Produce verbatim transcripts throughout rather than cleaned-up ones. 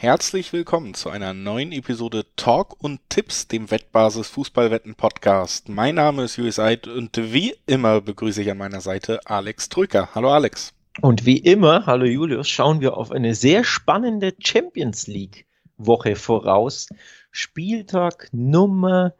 Herzlich willkommen zu einer neuen Episode Talk und Tipps, dem Wettbasis Fußballwetten Podcast. Mein Name ist Julius Eid und wie immer begrüße ich an meiner Seite Alex Trücker. Hallo Alex. Und wie immer, hallo Julius, schauen wir auf eine sehr spannende Champions League Woche voraus. Spieltag Nummer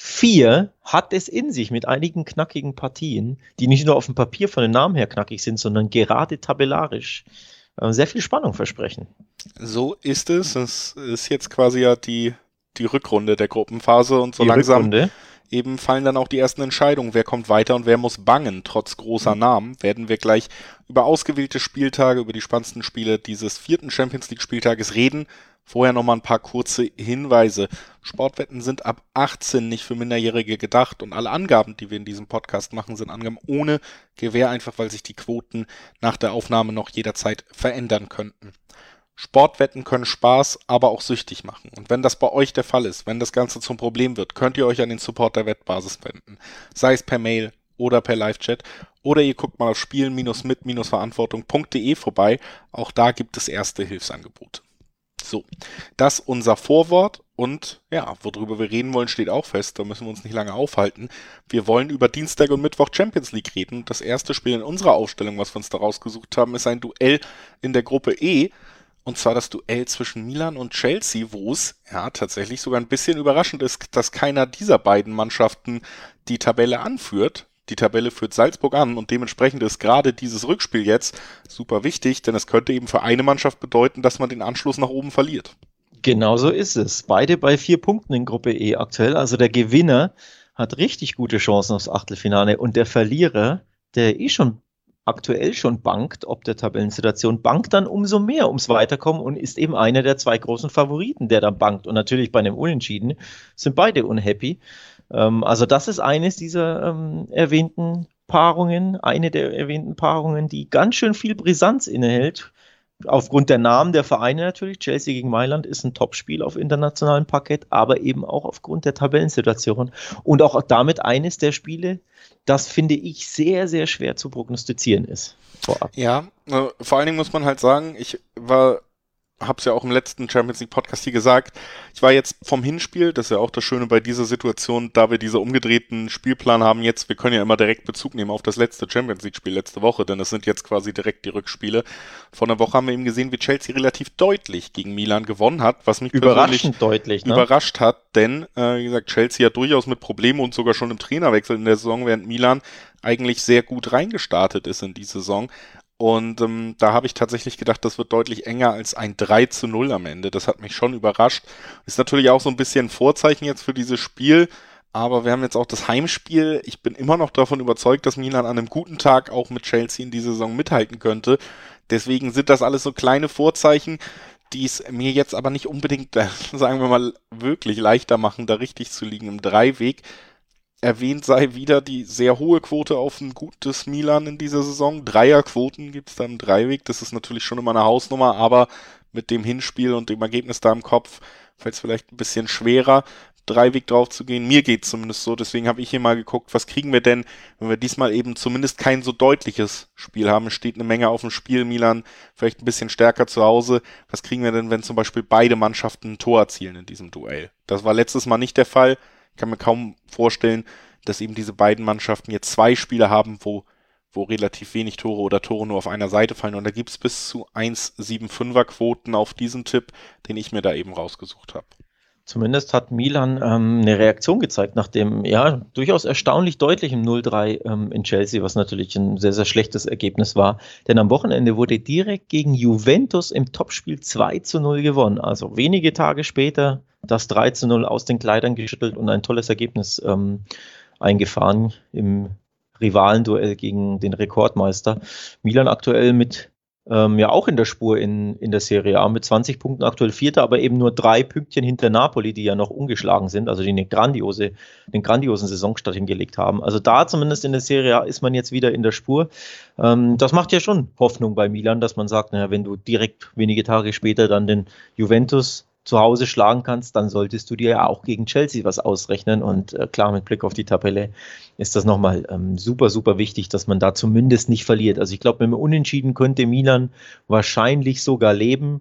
vier hat es in sich mit einigen knackigen Partien, die nicht nur auf dem Papier von den Namen her knackig sind, sondern gerade tabellarisch äh, sehr viel Spannung versprechen. So ist es. Es ist jetzt quasi ja die, die Rückrunde der Gruppenphase und so Die langsam Rückrunde. eben fallen dann auch die ersten Entscheidungen. Wer kommt weiter und wer muss bangen? Trotz großer Namen werden wir gleich über ausgewählte Spieltage, über die spannendsten Spiele dieses vierten Champions League Spieltages reden. Vorher nochmal ein paar kurze Hinweise. Sportwetten sind ab achtzehn nicht für Minderjährige gedacht und alle Angaben, die wir in diesem Podcast machen, sind Angaben ohne Gewähr, einfach weil sich die Quoten nach der Aufnahme noch jederzeit verändern könnten. Sportwetten können Spaß, aber auch süchtig machen. Und wenn das bei euch der Fall ist, wenn das Ganze zum Problem wird, könnt ihr euch an den Support der Wettbasis wenden. Sei es per Mail oder per Live-Chat. Oder ihr guckt mal auf spielen-mit-verantwortung punkt de vorbei. Auch da gibt es erste Hilfsangebote. So, das unser Vorwort und ja, worüber wir reden wollen, steht auch fest, da müssen wir uns nicht lange aufhalten. Wir wollen über Dienstag und Mittwoch Champions League reden. Das erste Spiel in unserer Aufstellung, was wir uns da rausgesucht haben, ist ein Duell in der Gruppe E. Und zwar das Duell zwischen Milan und Chelsea, wo es ja tatsächlich sogar ein bisschen überraschend ist, dass keiner dieser beiden Mannschaften die Tabelle anführt. Die Tabelle führt Salzburg an und dementsprechend ist gerade dieses Rückspiel jetzt super wichtig, denn es könnte eben für eine Mannschaft bedeuten, dass man den Anschluss nach oben verliert. Genau so ist es. Beide bei vier Punkten in Gruppe E aktuell. Also der Gewinner hat richtig gute Chancen aufs Achtelfinale und der Verlierer, der eh schon aktuell schon bangt, ob der Tabellensituation, bangt dann umso mehr ums Weiterkommen und ist eben einer der zwei großen Favoriten, der dann bangt. Und natürlich bei einem Unentschieden sind beide unhappy. Ähm, also das ist eines dieser ähm, erwähnten Paarungen, eine der erwähnten Paarungen, die ganz schön viel Brisanz innehält. Aufgrund der Namen der Vereine natürlich. Chelsea gegen Mailand ist ein Topspiel auf internationalem Parkett, aber eben auch aufgrund der Tabellensituation und auch damit eines der Spiele, das finde ich sehr, sehr schwer zu prognostizieren ist. Vorab. Ja, äh, vor allen Dingen muss man halt sagen, ich war, hab's ja auch im letzten Champions League Podcast hier gesagt, ich war jetzt vom Hinspiel, das ist ja auch das Schöne bei dieser Situation, da wir diese umgedrehten Spielplan haben jetzt, wir können ja immer direkt Bezug nehmen auf das letzte Champions League Spiel letzte Woche, denn es sind jetzt quasi direkt die Rückspiele. Vor einer Woche haben wir eben gesehen, wie Chelsea relativ deutlich gegen Milan gewonnen hat, was mich Überraschend deutlich, ne? überrascht hat, denn, äh, wie gesagt, Chelsea hat durchaus mit Problemen und sogar schon im Trainerwechsel in der Saison, während Milan eigentlich sehr gut reingestartet ist in die Saison. Und ähm, da habe ich tatsächlich gedacht, das wird deutlich enger als ein drei zu null am Ende. Das hat mich schon überrascht. Ist natürlich auch so ein bisschen ein Vorzeichen jetzt für dieses Spiel. Aber wir haben jetzt auch das Heimspiel. Ich bin immer noch davon überzeugt, dass Milan an einem guten Tag auch mit Chelsea in dieser Saison mithalten könnte. Deswegen sind das alles so kleine Vorzeichen, die es mir jetzt aber nicht unbedingt, sagen wir mal, wirklich leichter machen, da richtig zu liegen im Dreiweg. Erwähnt sei wieder die sehr hohe Quote auf ein gutes Milan in dieser Saison. Dreierquoten gibt es da im Dreiweg. Das ist natürlich schon immer eine Hausnummer, aber mit dem Hinspiel und dem Ergebnis da im Kopf fällt es vielleicht ein bisschen schwerer, Dreiweg drauf zu gehen. Mir geht es zumindest so. Deswegen habe ich hier mal geguckt, was kriegen wir denn, wenn wir diesmal eben zumindest kein so deutliches Spiel haben. Es steht eine Menge auf dem Spiel. Milan vielleicht ein bisschen stärker zu Hause. Was kriegen wir denn, wenn zum Beispiel beide Mannschaften ein Tor erzielen in diesem Duell? Das war letztes Mal nicht der Fall. Ich kann mir kaum vorstellen, dass eben diese beiden Mannschaften jetzt zwei Spiele haben, wo, wo relativ wenig Tore oder Tore nur auf einer Seite fallen. Und da gibt es bis zu eins Komma fünfundsiebziger Quoten auf diesen Tipp, den ich mir da eben rausgesucht habe. Zumindest hat Milan ähm, eine Reaktion gezeigt nach dem ja durchaus erstaunlich deutlichen null drei ähm, in Chelsea, was natürlich ein sehr, sehr schlechtes Ergebnis war. Denn am Wochenende wurde direkt gegen Juventus im Topspiel zwei zu null gewonnen. Also wenige Tage später das drei zu null aus den Kleidern geschüttelt und ein tolles Ergebnis ähm, eingefahren im Rivalenduell gegen den Rekordmeister. Milan aktuell mit Ähm, ja auch in der Spur in, in der Serie A mit zwanzig Punkten, aktuell Vierter, aber eben nur drei Pünktchen hinter Napoli, die ja noch ungeschlagen sind, also die eine grandiose, einen grandiosen Saisonstart hingelegt haben. Also da zumindest in der Serie A ist man jetzt wieder in der Spur. Ähm, das macht ja schon Hoffnung bei Milan, dass man sagt, naja, wenn du direkt wenige Tage später dann den Juventus zu Hause schlagen kannst, dann solltest du dir ja auch gegen Chelsea was ausrechnen. Und äh, klar, mit Blick auf die Tabelle ist das nochmal ähm, super, super wichtig, dass man da zumindest nicht verliert. Also ich glaube, mit dem Unentschieden könnte Milan wahrscheinlich sogar leben.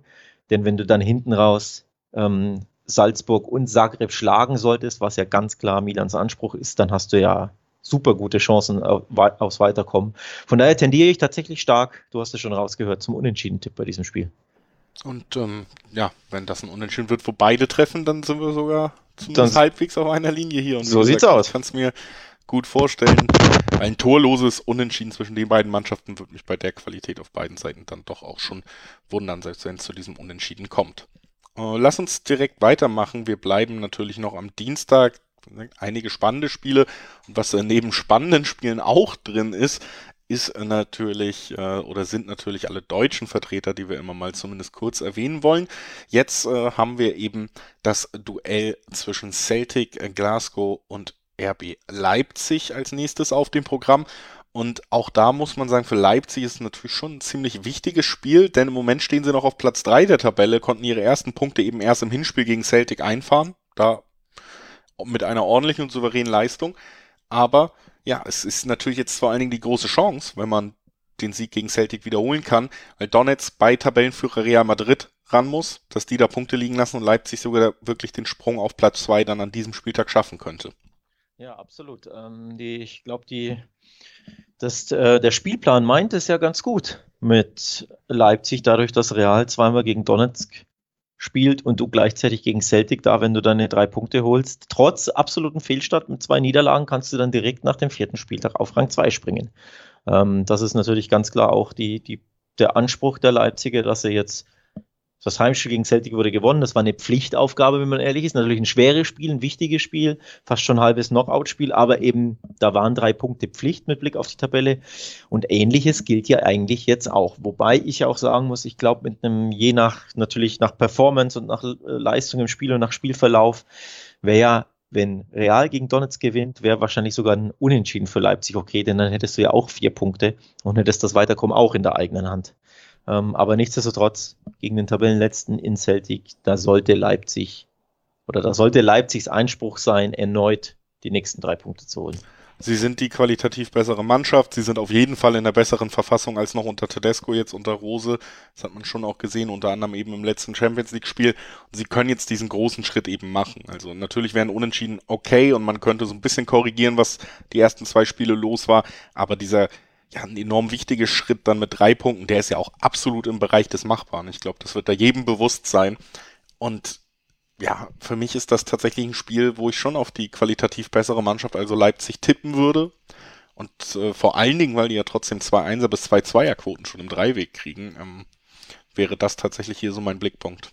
Denn wenn du dann hinten raus ähm, Salzburg und Zagreb schlagen solltest, was ja ganz klar Milans Anspruch ist, dann hast du ja super gute Chancen auf, aufs Weiterkommen. Von daher tendiere ich tatsächlich stark, du hast es schon rausgehört, zum Unentschieden-Tipp bei diesem Spiel. Und ähm, ja, wenn das ein Unentschieden wird, wo beide treffen, dann sind wir sogar zumindest dann halbwegs auf einer Linie hier. Und so sieht's aus. Ich kann es mir gut vorstellen. Ein torloses Unentschieden zwischen den beiden Mannschaften würde mich bei der Qualität auf beiden Seiten dann doch auch schon wundern, selbst wenn es zu diesem Unentschieden kommt. Äh, lass uns direkt weitermachen. Wir bleiben natürlich noch am Dienstag. Einige spannende Spiele. Und was äh, neben spannenden Spielen auch drin ist, ist natürlich äh, oder sind natürlich alle deutschen Vertreter, die wir immer mal zumindest kurz erwähnen wollen. Jetzt äh, haben wir eben das Duell zwischen Celtic, äh, Glasgow und R B Leipzig als nächstes auf dem Programm. Und auch da muss man sagen, für Leipzig ist es natürlich schon ein ziemlich wichtiges Spiel, denn im Moment stehen sie noch auf Platz drei der Tabelle, konnten ihre ersten Punkte eben erst im Hinspiel gegen Celtic einfahren, da mit einer ordentlichen und souveränen Leistung. Aber ja, es ist natürlich jetzt vor allen Dingen die große Chance, wenn man den Sieg gegen Celtic wiederholen kann, weil Donetsk bei Tabellenführer Real Madrid ran muss, dass die da Punkte liegen lassen und Leipzig sogar wirklich den Sprung auf Platz zwei dann an diesem Spieltag schaffen könnte. Ja, absolut. Ähm, die, ich glaube, die, das, äh, der Spielplan meint es ja ganz gut mit Leipzig, dadurch, dass Real zweimal gegen Donetsk spielt und du gleichzeitig gegen Celtic da, wenn du deine drei Punkte holst. Trotz absoluten Fehlstart mit zwei Niederlagen kannst du dann direkt nach dem vierten Spieltag auf Rang zwei springen. Ähm, das ist natürlich ganz klar auch die, die, der Anspruch der Leipziger, dass sie jetzt das Heimspiel gegen Celtic wurde gewonnen. Das war eine Pflichtaufgabe, wenn man ehrlich ist. Natürlich ein schweres Spiel, ein wichtiges Spiel, fast schon ein halbes Knockout-Spiel, aber eben da waren drei Punkte Pflicht mit Blick auf die Tabelle. Und Ähnliches gilt ja eigentlich jetzt auch. Wobei ich auch sagen muss, ich glaube, mit einem, je nach, natürlich nach Performance und nach Leistung im Spiel und nach Spielverlauf, wäre ja, wenn Real gegen Donetsk gewinnt, wäre wahrscheinlich sogar ein Unentschieden für Leipzig okay, denn dann hättest du ja auch vier Punkte und hättest das Weiterkommen auch in der eigenen Hand. Ähm, aber nichtsdestotrotz, gegen den Tabellenletzten in Celtic, da sollte Leipzig, oder da sollte Leipzigs Einspruch sein, erneut die nächsten drei Punkte zu holen. Sie sind die qualitativ bessere Mannschaft, sie sind auf jeden Fall in der besseren Verfassung als noch unter Tedesco, jetzt unter Rose. Das hat man schon auch gesehen, unter anderem eben im letzten Champions-League-Spiel. Und sie können jetzt diesen großen Schritt eben machen. Also natürlich wären Unentschieden okay und man könnte so ein bisschen korrigieren, was die ersten zwei Spiele los war, aber dieser ja, ein enorm wichtiger Schritt dann mit drei Punkten, der ist ja auch absolut im Bereich des Machbaren. Ich glaube, das wird da jedem bewusst sein. Und ja, für mich ist das tatsächlich ein Spiel, wo ich schon auf die qualitativ bessere Mannschaft, also Leipzig, tippen würde. Und äh, vor allen Dingen, weil die ja trotzdem zwei Einser bis zwei Zweierquoten schon im Dreiweg kriegen, ähm, wäre das tatsächlich hier so mein Blickpunkt.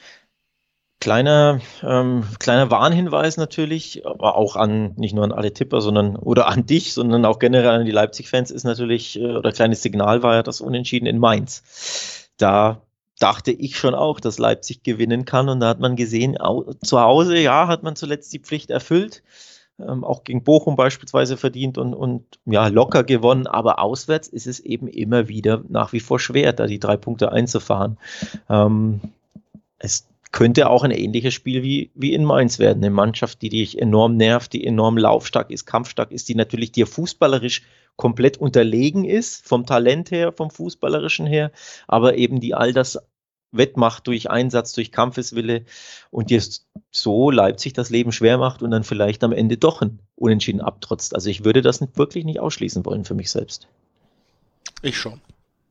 Kleiner, ähm, kleiner Warnhinweis natürlich, aber auch an, nicht nur an alle Tipper, sondern, oder an dich, sondern auch generell an die Leipzig-Fans ist natürlich, äh, oder kleines Signal war ja das Unentschieden in Mainz. Da dachte ich schon auch, dass Leipzig gewinnen kann und da hat man gesehen, au, zu Hause, ja, hat man zuletzt die Pflicht erfüllt, ähm, auch gegen Bochum beispielsweise verdient und, und ja, locker gewonnen, aber auswärts ist es eben immer wieder nach wie vor schwer, da die drei Punkte einzufahren. Ähm, es könnte auch ein ähnliches Spiel wie, wie in Mainz werden. Eine Mannschaft, die dich enorm nervt, die enorm laufstark ist, kampfstark ist, die natürlich dir fußballerisch komplett unterlegen ist, vom Talent her, vom Fußballerischen her, aber eben die all das wettmacht durch Einsatz, durch Kampfeswille und dir so Leipzig das Leben schwer macht und dann vielleicht am Ende doch ein Unentschieden abtrotzt. Also ich würde das wirklich nicht ausschließen wollen für mich selbst. Ich schon.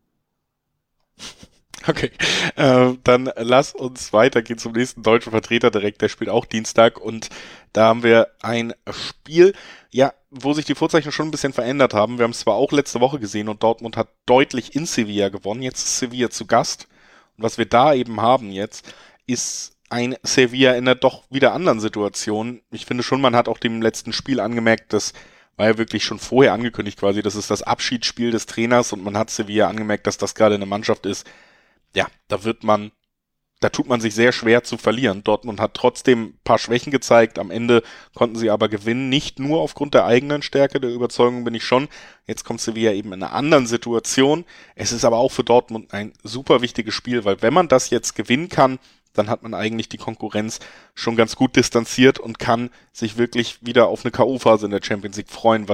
Okay, äh, dann lass uns weitergehen zum nächsten deutschen Vertreter direkt, der spielt auch Dienstag und da haben wir ein Spiel, ja, wo sich die Vorzeichen schon ein bisschen verändert haben. Wir haben es zwar auch letzte Woche gesehen und Dortmund hat deutlich in Sevilla gewonnen, jetzt ist Sevilla zu Gast und was wir da eben haben jetzt, ist ein Sevilla in einer doch wieder anderen Situation. Ich finde schon, man hat auch dem letzten Spiel angemerkt, dass war ja wirklich schon vorher angekündigt quasi, das ist das Abschiedsspiel des Trainers und man hat Sevilla angemerkt, dass das gerade eine Mannschaft ist, ja, da wird man, da tut man sich sehr schwer zu verlieren. Dortmund hat trotzdem ein paar Schwächen gezeigt, am Ende konnten sie aber gewinnen, nicht nur aufgrund der eigenen Stärke, der Überzeugung bin ich schon. Jetzt kommt Sevilla eben in einer anderen Situation. Es ist aber auch für Dortmund ein super wichtiges Spiel, weil wenn man das jetzt gewinnen kann, dann hat man eigentlich die Konkurrenz schon ganz gut distanziert und kann sich wirklich wieder auf eine K O-Phase in der Champions League freuen, was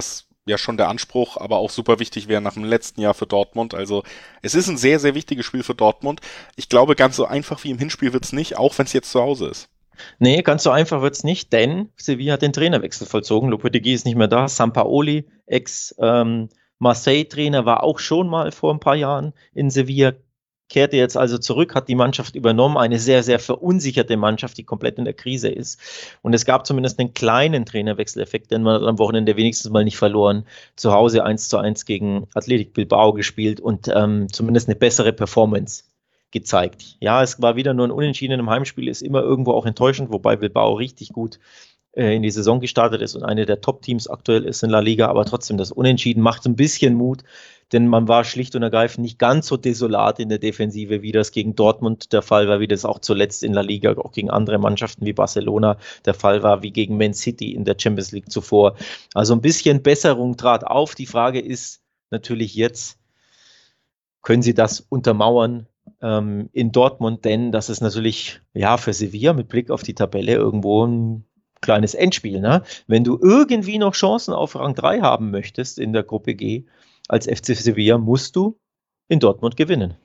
ja schon der Anspruch, aber auch super wichtig wäre nach dem letzten Jahr für Dortmund. Also es ist ein sehr, sehr wichtiges Spiel für Dortmund. Ich glaube, ganz so einfach wie im Hinspiel wird's nicht, auch wenn es jetzt zu Hause ist. Nee, ganz so einfach wird's nicht, denn Sevilla hat den Trainerwechsel vollzogen. Lopetegui ist nicht mehr da. Sampaoli, Ex-Marseille-Trainer, war auch schon mal vor ein paar Jahren in Sevilla, kehrte jetzt also zurück, hat die Mannschaft übernommen, eine sehr, sehr verunsicherte Mannschaft, die komplett in der Krise ist. Und es gab zumindest einen kleinen Trainerwechseleffekt, denn man hat am Wochenende wenigstens mal nicht verloren. Zu Hause eins zu eins gegen Athletic Bilbao gespielt und ähm, zumindest eine bessere Performance gezeigt. Ja, es war wieder nur ein Unentschieden im Heimspiel, ist immer irgendwo auch enttäuschend, wobei Bilbao richtig gut äh, in die Saison gestartet ist und eine der Top-Teams aktuell ist in La Liga, aber trotzdem das Unentschieden macht ein bisschen Mut, denn man war schlicht und ergreifend nicht ganz so desolat in der Defensive, wie das gegen Dortmund der Fall war, wie das auch zuletzt in La Liga, auch gegen andere Mannschaften wie Barcelona der Fall war, wie gegen Man City in der Champions League zuvor. Also ein bisschen Besserung trat auf. Die Frage ist natürlich jetzt, können sie das untermauern ähm, in Dortmund, denn das ist natürlich ja für Sevilla mit Blick auf die Tabelle irgendwo ein kleines Endspiel. Ne? Wenn du irgendwie noch Chancen auf Rang drei haben möchtest in der Gruppe G als F C Sevilla, musst du in Dortmund gewinnen.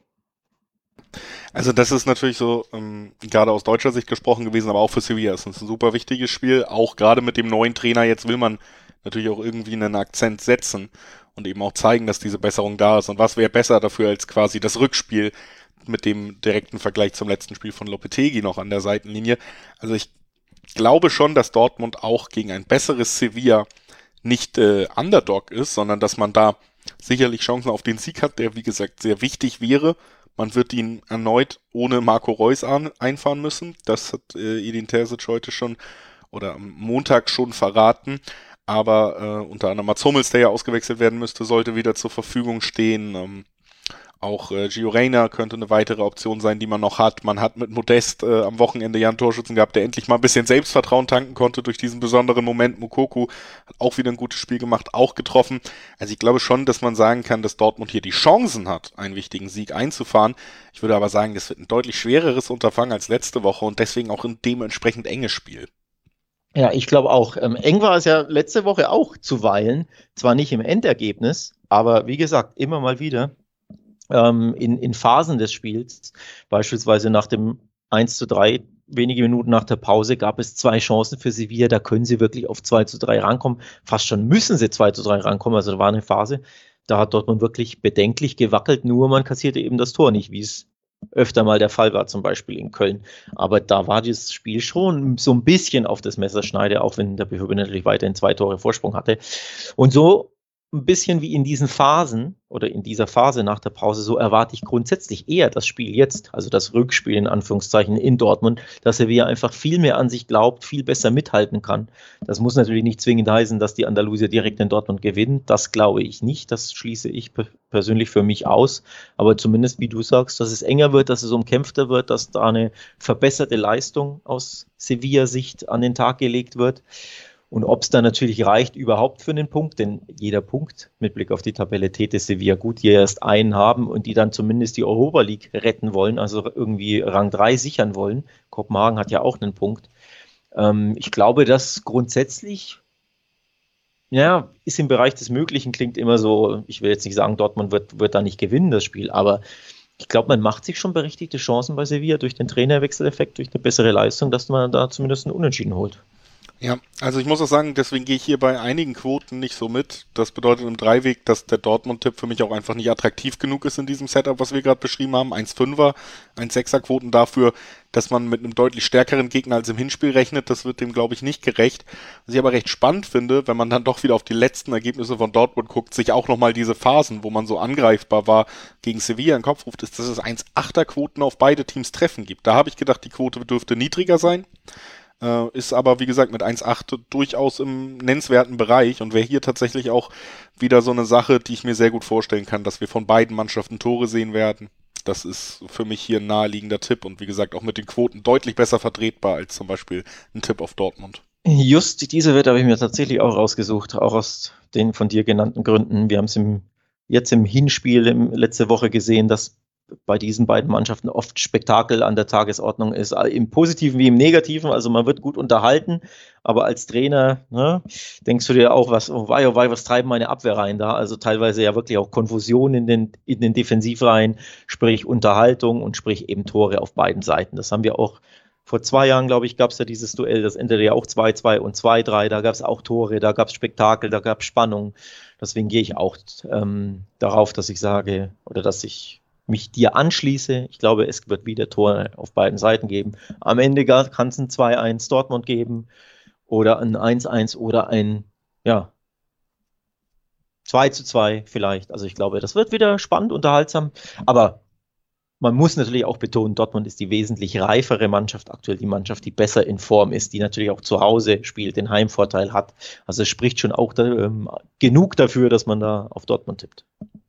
Also das ist natürlich so, ähm, gerade aus deutscher Sicht gesprochen gewesen, aber auch für Sevilla ist es ein super wichtiges Spiel. Auch gerade mit dem neuen Trainer, jetzt will man natürlich auch irgendwie einen Akzent setzen und eben auch zeigen, dass diese Besserung da ist. Und was wäre besser dafür als quasi das Rückspiel mit dem direkten Vergleich zum letzten Spiel von Lopetegui noch an der Seitenlinie. Also ich glaube schon, dass Dortmund auch gegen ein besseres Sevilla nicht äh, Underdog ist, sondern dass man da sicherlich Chancen auf den Sieg hat, der wie gesagt sehr wichtig wäre. Man wird ihn erneut ohne Marco Reus an, einfahren müssen. Das hat äh, Edin Terzic heute schon oder am Montag schon verraten. Aber äh, unter anderem Mats Hummels, der ja ausgewechselt werden müsste, sollte wieder zur Verfügung stehen. Ähm, auch äh, Gio Reyna könnte eine weitere Option sein, die man noch hat. Man hat mit Modest äh, am Wochenende ja einen Torschützen gehabt, der endlich mal ein bisschen Selbstvertrauen tanken konnte durch diesen besonderen Moment. Mukoko hat auch wieder ein gutes Spiel gemacht, auch getroffen. Also ich glaube schon, dass man sagen kann, dass Dortmund hier die Chancen hat, einen wichtigen Sieg einzufahren. Ich würde aber sagen, das wird ein deutlich schwereres Unterfangen als letzte Woche und deswegen auch ein dementsprechend enges Spiel. Ja, ich glaube auch. Ähm, eng war es ja letzte Woche auch zuweilen, zwar nicht im Endergebnis, aber wie gesagt, immer mal wieder ähm, in, in Phasen des Spiels, beispielsweise nach dem eins zu drei, wenige Minuten nach der Pause, gab es zwei Chancen für Sevilla, da können sie wirklich auf zwei zu drei rankommen, fast schon müssen sie zwei zu drei rankommen, also da war eine Phase, da hat Dortmund wirklich bedenklich gewackelt, nur man kassierte eben das Tor nicht, wie es öfter mal der Fall war, zum Beispiel in Köln. Aber da war das Spiel schon so ein bisschen auf das Messerschneide, auch wenn der BVB natürlich weiterhin zwei Tore Vorsprung hatte. Und so ein bisschen wie in diesen Phasen oder in dieser Phase nach der Pause, so erwarte ich grundsätzlich eher das Spiel jetzt, also das Rückspiel in Anführungszeichen in Dortmund, dass er wieder einfach viel mehr an sich glaubt, viel besser mithalten kann. Das muss natürlich nicht zwingend heißen, dass die Andalusier direkt in Dortmund gewinnen. Das glaube ich nicht. Das schließe ich persönlich für mich aus. Aber zumindest, wie du sagst, dass es enger wird, dass es umkämpfter wird, dass da eine verbesserte Leistung aus Sevilla-Sicht an den Tag gelegt wird. Und ob es dann natürlich reicht überhaupt für einen Punkt, denn jeder Punkt mit Blick auf die Tabelle täte Sevilla gut, die erst einen haben und die dann zumindest die Europa League retten wollen, also irgendwie Rang drei sichern wollen. Kopenhagen hat ja auch einen Punkt. Ähm, ich glaube, dass grundsätzlich, ja, ist im Bereich des Möglichen, klingt immer so, ich will jetzt nicht sagen, Dortmund wird, wird da nicht gewinnen, das Spiel, aber ich glaube, man macht sich schon berechtigte Chancen bei Sevilla durch den Trainerwechseleffekt, durch eine bessere Leistung, dass man da zumindest einen Unentschieden holt. Ja, also ich muss auch sagen, deswegen gehe ich hier bei einigen Quoten nicht so mit. Das bedeutet im Dreiweg, dass der Dortmund-Tipp für mich auch einfach nicht attraktiv genug ist in diesem Setup, was wir gerade beschrieben haben. eins Komma fünfer, eins Komma sechser Quoten dafür, dass man mit einem deutlich stärkeren Gegner als im Hinspiel rechnet. Das wird dem, glaube ich, nicht gerecht. Was ich aber recht spannend finde, wenn man dann doch wieder auf die letzten Ergebnisse von Dortmund guckt, sich auch nochmal diese Phasen, wo man so angreifbar war, gegen Sevilla in den Kopf ruft, ist, dass es eins Komma achter Quoten auf beide Teams Treffen gibt. Da habe ich gedacht, die Quote dürfte niedriger sein. Uh, ist aber, wie gesagt, mit eins Komma acht durchaus im nennenswerten Bereich und wäre hier tatsächlich auch wieder so eine Sache, die ich mir sehr gut vorstellen kann, dass wir von beiden Mannschaften Tore sehen werden. Das ist für mich hier ein naheliegender Tipp und wie gesagt auch mit den Quoten deutlich besser vertretbar als zum Beispiel ein Tipp auf Dortmund. Just diese Wette habe ich mir tatsächlich auch rausgesucht, auch aus den von dir genannten Gründen. Wir haben es im, jetzt im Hinspiel im, letzte Woche gesehen, dass bei diesen beiden Mannschaften oft Spektakel an der Tagesordnung ist, im Positiven wie im Negativen, also man wird gut unterhalten, aber als Trainer, ne, denkst du dir auch, was, oh wei, oh wei, was treiben meine Abwehrreihen da, also teilweise ja wirklich auch Konfusion in den, in den Defensivreihen, sprich Unterhaltung und sprich eben Tore auf beiden Seiten, das haben wir auch vor zwei Jahren, glaube ich, gab es ja dieses Duell, das endete ja auch zwei zwei und zwei drei, da gab es auch Tore, da gab es Spektakel, da gab es Spannung. Deswegen gehe ich auch ähm, darauf, dass ich sage, oder dass ich mich dir anschließe. Ich glaube, es wird wieder Tore auf beiden Seiten geben. Am Ende kann es ein zwei eins Dortmund geben oder ein eins eins oder ein, ja, zwei zu zwei vielleicht. Also ich glaube, das wird wieder spannend, unterhaltsam, aber man muss natürlich auch betonen, Dortmund ist die wesentlich reifere Mannschaft, aktuell die Mannschaft, die besser in Form ist, die natürlich auch zu Hause spielt, den Heimvorteil hat. Also es spricht schon auch da, ähm, genug dafür, dass man da auf Dortmund tippt.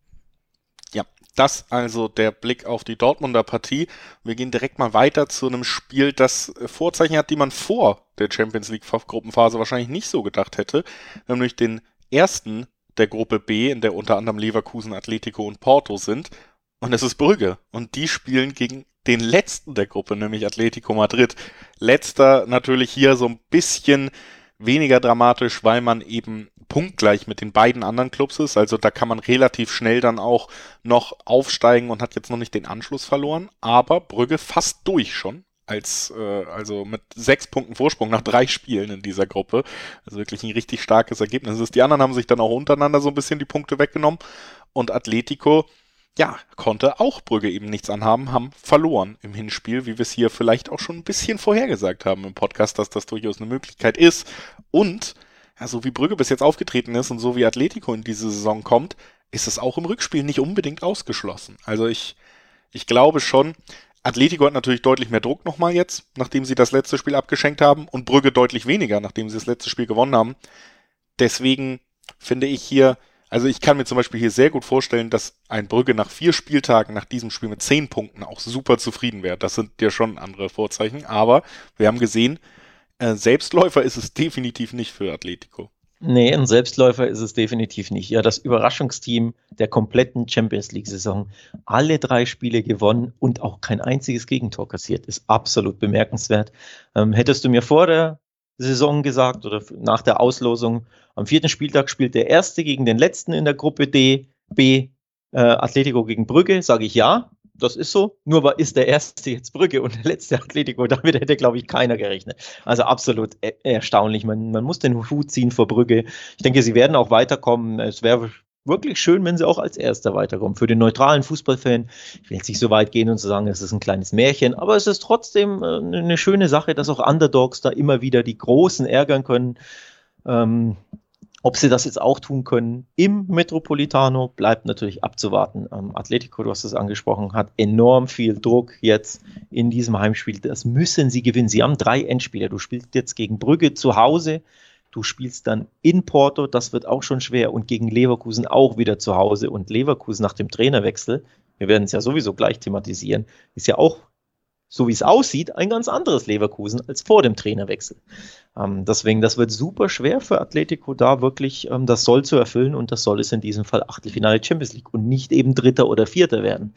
Ja, das also der Blick auf die Dortmunder Partie. Wir gehen direkt mal weiter zu einem Spiel, das Vorzeichen hat, die man vor der Champions League Gruppenphase wahrscheinlich nicht so gedacht hätte, nämlich den ersten der Gruppe B, in der unter anderem Leverkusen, Atletico und Porto sind. Und es ist Brügge. Und die spielen gegen den letzten der Gruppe, nämlich Atletico Madrid. Letzter natürlich hier so ein bisschen weniger dramatisch, weil man eben punktgleich mit den beiden anderen Clubs ist. Also da kann man relativ schnell dann auch noch aufsteigen und hat jetzt noch nicht den Anschluss verloren. Aber Brügge fast durch schon. Als, äh, also mit sechs Punkten Vorsprung nach drei Spielen in dieser Gruppe. Also wirklich ein richtig starkes Ergebnis. Die anderen haben sich dann auch untereinander so ein bisschen die Punkte weggenommen. Und Atletico, ja, konnte auch Brügge eben nichts anhaben, haben verloren im Hinspiel, wie wir es hier vielleicht auch schon ein bisschen vorhergesagt haben im Podcast, dass das durchaus eine Möglichkeit ist. Und, ja, so wie Brügge bis jetzt aufgetreten ist und so wie Atletico in diese Saison kommt, ist es auch im Rückspiel nicht unbedingt ausgeschlossen. Also ich, ich glaube schon, Atletico hat natürlich deutlich mehr Druck nochmal jetzt, nachdem sie das letzte Spiel abgeschenkt haben, und Brügge deutlich weniger, nachdem sie das letzte Spiel gewonnen haben. Deswegen finde ich hier, also ich kann mir zum Beispiel hier sehr gut vorstellen, dass ein Brügge nach vier Spieltagen nach diesem Spiel mit zehn Punkten auch super zufrieden wäre. Das sind ja schon andere Vorzeichen, aber wir haben gesehen, äh, Selbstläufer ist es definitiv nicht für Atletico. Nee, ein Selbstläufer ist es definitiv nicht. Ja, das Überraschungsteam der kompletten Champions League-Saison, alle drei Spiele gewonnen und auch kein einziges Gegentor kassiert, ist absolut bemerkenswert. Ähm, hättest du mir vor der Saison gesagt oder nach der Auslosung, am vierten Spieltag spielt der Erste gegen den Letzten in der Gruppe D, B, äh, Atletico gegen Brügge, sage ich ja, das ist so, nur war, ist der Erste jetzt Brügge und der Letzte Atletico, damit hätte, glaube ich, keiner gerechnet. Also absolut er- erstaunlich, man, man muss den Hut ziehen vor Brügge. Ich denke, sie werden auch weiterkommen, es wäre wirklich schön, wenn sie auch als Erster weiterkommen. Für den neutralen Fußballfan, ich will jetzt nicht so weit gehen und zu sagen, es ist ein kleines Märchen, aber es ist trotzdem äh, eine schöne Sache, dass auch Underdogs da immer wieder die Großen ärgern können. Ähm, ob sie das jetzt auch tun können im Metropolitano, bleibt natürlich abzuwarten. Ähm, Atletico, du hast es angesprochen, hat enorm viel Druck jetzt in diesem Heimspiel. Das müssen sie gewinnen. Sie haben drei Endspiele. Du spielst jetzt gegen Brügge zu Hause. Du spielst dann in Porto, das wird auch schon schwer, und gegen Leverkusen auch wieder zu Hause. Und Leverkusen nach dem Trainerwechsel, wir werden es ja sowieso gleich thematisieren, ist ja auch, so wie es aussieht, ein ganz anderes Leverkusen als vor dem Trainerwechsel. Ähm, deswegen, das wird super schwer für Atletico, da wirklich ähm, das Soll zu erfüllen, und das soll es in diesem Fall Achtelfinale Champions League und nicht eben Dritter oder Vierter werden.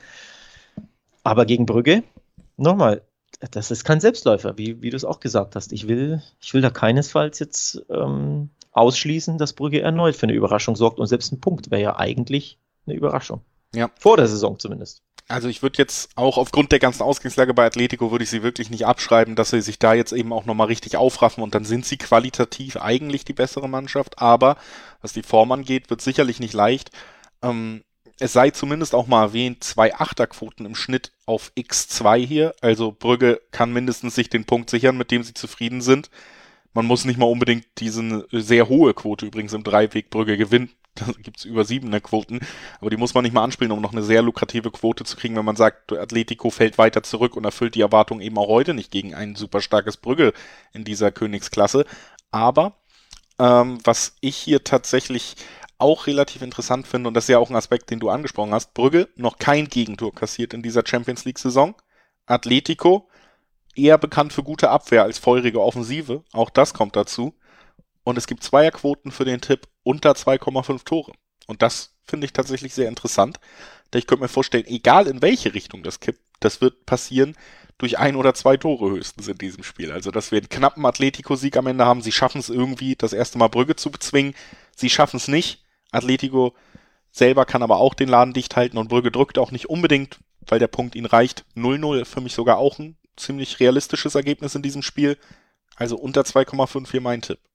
Aber gegen Brügge, nochmal, das ist kein Selbstläufer, wie, wie du es auch gesagt hast. Ich will, ich will da keinesfalls jetzt ähm, ausschließen, dass Brügge erneut für eine Überraschung sorgt, und selbst ein Punkt wäre ja eigentlich eine Überraschung. Ja. Vor der Saison zumindest. Also ich würde jetzt auch aufgrund der ganzen Ausgangslage bei Atletico würde ich sie wirklich nicht abschreiben, dass sie sich da jetzt eben auch nochmal richtig aufraffen, und dann sind sie qualitativ eigentlich die bessere Mannschaft, aber was die Form angeht, wird sicherlich nicht leicht. Ähm, es sei zumindest auch mal erwähnt, zwei Achterquoten im Schnitt auf X zwei hier, also Brügge kann mindestens sich den Punkt sichern, mit dem sie zufrieden sind. Man muss nicht mal unbedingt diese sehr hohe Quote übrigens im Dreiweg Brügge gewinnen. Da gibt es über siebener Quoten, aber die muss man nicht mal anspielen, um noch eine sehr lukrative Quote zu kriegen, wenn man sagt, Atletico fällt weiter zurück und erfüllt die Erwartung eben auch heute nicht gegen ein super starkes Brügge in dieser Königsklasse. Aber ähm, was ich hier tatsächlich auch relativ interessant finde, und das ist ja auch ein Aspekt, den du angesprochen hast, Brügge noch kein Gegentor kassiert in dieser Champions League-Saison. Atletico eher bekannt für gute Abwehr als feurige Offensive, auch das kommt dazu. Und es gibt Zweierquoten für den Tipp unter zwei Komma fünf Tore. Und das finde ich tatsächlich sehr interessant, denn ich könnte mir vorstellen, egal in welche Richtung das kippt, das wird passieren durch ein oder zwei Tore höchstens in diesem Spiel. Also, dass wir einen knappen Atletico-Sieg am Ende haben. Sie schaffen es irgendwie, das erste Mal Brügge zu bezwingen. Sie schaffen es nicht. Atletico selber kann aber auch den Laden dicht halten und Brügge drückt auch nicht unbedingt, weil der Punkt ihnen reicht. null null für mich sogar auch ein ziemlich realistisches Ergebnis in diesem Spiel. Also unter zwei Komma fünf hier mein Tipp.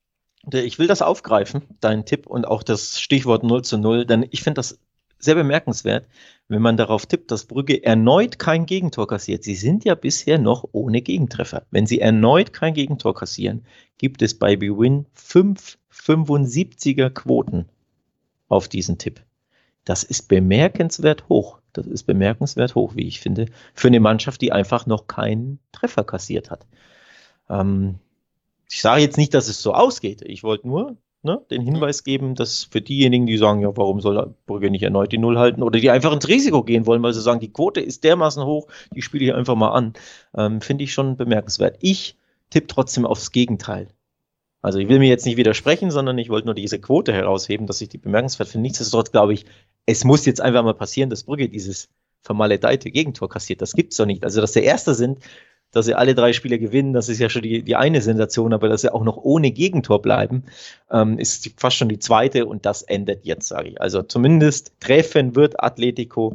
Ich will das aufgreifen, deinen Tipp und auch das Stichwort null zu null, denn ich finde das sehr bemerkenswert, wenn man darauf tippt, dass Brügge erneut kein Gegentor kassiert. Sie sind ja bisher noch ohne Gegentreffer. Wenn sie erneut kein Gegentor kassieren, gibt es bei BWin fünf fünfundsiebziger Quoten auf diesen Tipp. Das ist bemerkenswert hoch. Das ist bemerkenswert hoch, wie ich finde, für eine Mannschaft, die einfach noch keinen Treffer kassiert hat. Ähm, ich sage jetzt nicht, dass es so ausgeht. Ich wollte nur ne, den Hinweis geben, dass für diejenigen, die sagen, ja, warum soll Brügge nicht erneut die Null halten oder die einfach ins Risiko gehen wollen, weil sie sagen, die Quote ist dermaßen hoch, die spiele ich einfach mal an, ähm, finde ich schon bemerkenswert. Ich tippe trotzdem aufs Gegenteil. Also ich will mir jetzt nicht widersprechen, sondern ich wollte nur diese Quote herausheben, dass ich die bemerkenswert finde. Nichtsdestotrotz glaube ich, es muss jetzt einfach mal passieren, dass Brügge dieses vermaledeite Gegentor kassiert. Das gibt's doch nicht. Also dass sie Erster sind, dass sie alle drei Spiele gewinnen, das ist ja schon die, die eine Sensation, aber dass sie auch noch ohne Gegentor bleiben, ähm, ist fast schon die zweite und das endet jetzt, sage ich. Also zumindest treffen wird Atletico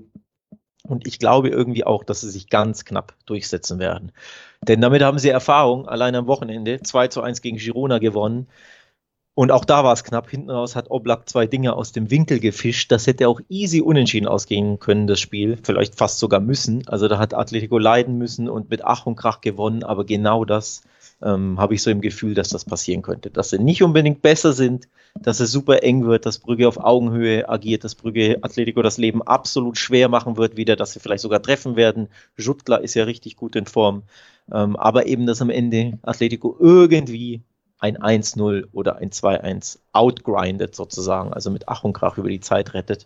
und ich glaube irgendwie auch, dass sie sich ganz knapp durchsetzen werden. Denn damit haben sie Erfahrung, allein am Wochenende zwei zu eins gegen Girona gewonnen. Und auch da war es knapp. Hinten raus hat Oblak zwei Dinge aus dem Winkel gefischt. Das hätte auch easy unentschieden ausgehen können, das Spiel. Vielleicht fast sogar müssen. Also da hat Atletico leiden müssen und mit Ach und Krach gewonnen. Aber genau das ähm, habe ich so im Gefühl, dass das passieren könnte. Dass sie nicht unbedingt besser sind, dass es super eng wird, dass Brügge auf Augenhöhe agiert, dass Brügge Atletico das Leben absolut schwer machen wird wieder, dass sie vielleicht sogar treffen werden. Juttler ist ja richtig gut in Form. Ähm, aber eben, dass am Ende Atletico irgendwie ein eins null oder ein zwei eins outgrindet sozusagen, also mit Ach und Krach über die Zeit rettet.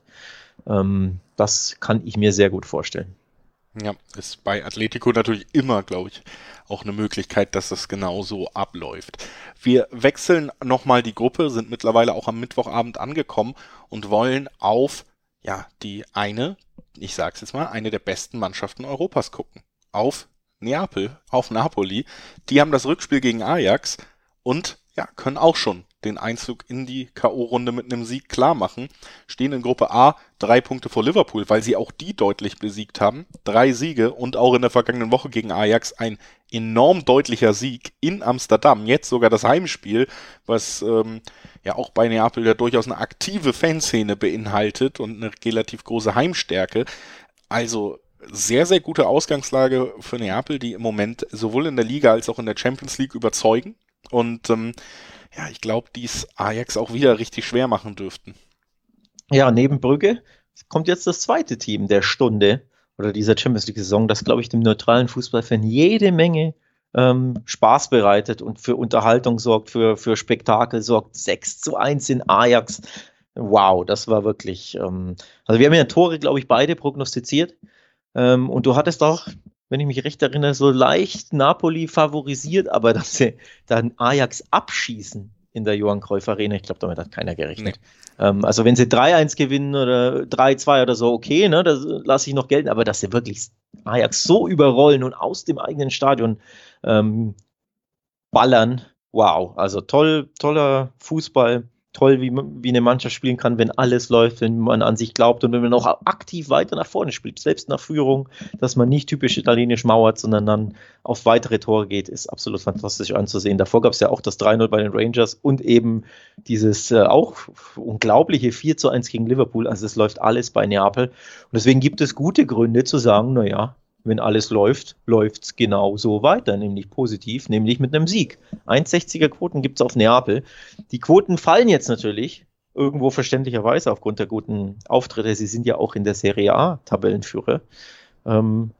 Ähm, das kann ich mir sehr gut vorstellen. Ja, ist bei Atletico natürlich immer, glaube ich, auch eine Möglichkeit, dass das genauso abläuft. Wir wechseln nochmal die Gruppe, sind mittlerweile auch am Mittwochabend angekommen und wollen auf, ja, die eine, ich sag's jetzt mal, eine der besten Mannschaften Europas gucken. Auf Neapel, auf Napoli. Die haben das Rückspiel gegen Ajax und ja, können auch schon den Einzug in die K O-Runde mit einem Sieg klar machen. Stehen in Gruppe A drei Punkte vor Liverpool, weil sie auch die deutlich besiegt haben. Drei Siege und auch in der vergangenen Woche gegen Ajax ein enorm deutlicher Sieg in Amsterdam. Jetzt sogar das Heimspiel, was ähm, ja auch bei Neapel ja durchaus eine aktive Fanszene beinhaltet und eine relativ große Heimstärke. Also sehr, sehr gute Ausgangslage für Neapel, die im Moment sowohl in der Liga als auch in der Champions League überzeugen. Und ähm, ja, ich glaube, dies Ajax auch wieder richtig schwer machen dürften. Ja, neben Brügge kommt jetzt das zweite Team der Stunde oder dieser Champions League-Saison, das, glaube ich, dem neutralen Fußballfan jede Menge ähm, Spaß bereitet und für Unterhaltung sorgt, für, für Spektakel sorgt. sechs zu eins in Ajax. Wow, das war wirklich... Ähm, also wir haben ja Tore, glaube ich, beide prognostiziert. Ähm, und du hattest auch, wenn ich mich recht erinnere, so leicht Napoli favorisiert, aber dass sie dann Ajax abschießen in der Johann Cruyff Arena, ich glaube, damit hat keiner gerechnet. Nee. Ähm, also wenn sie drei eins gewinnen oder drei zwei oder so, okay, ne, das lasse ich noch gelten, aber dass sie wirklich Ajax so überrollen und aus dem eigenen Stadion ähm, ballern, wow, also toll, toller Fußball. Toll, wie, wie eine Mannschaft spielen kann, wenn alles läuft, wenn man an sich glaubt und wenn man auch aktiv weiter nach vorne spielt, selbst nach Führung, dass man nicht typisch italienisch mauert, sondern dann auf weitere Tore geht, ist absolut fantastisch anzusehen. Davor gab es ja auch das drei null bei den Rangers und eben dieses äh, auch unglaubliche vier zu eins gegen Liverpool. Also es läuft alles bei Neapel und deswegen gibt es gute Gründe zu sagen, naja, wenn alles läuft, läuft es genauso weiter, nämlich positiv, nämlich mit einem Sieg. eins Komma sechziger Quoten gibt es auf Neapel. Die Quoten fallen jetzt natürlich, irgendwo verständlicherweise aufgrund der guten Auftritte. Sie sind ja auch in der Serie A Tabellenführer. Ähm,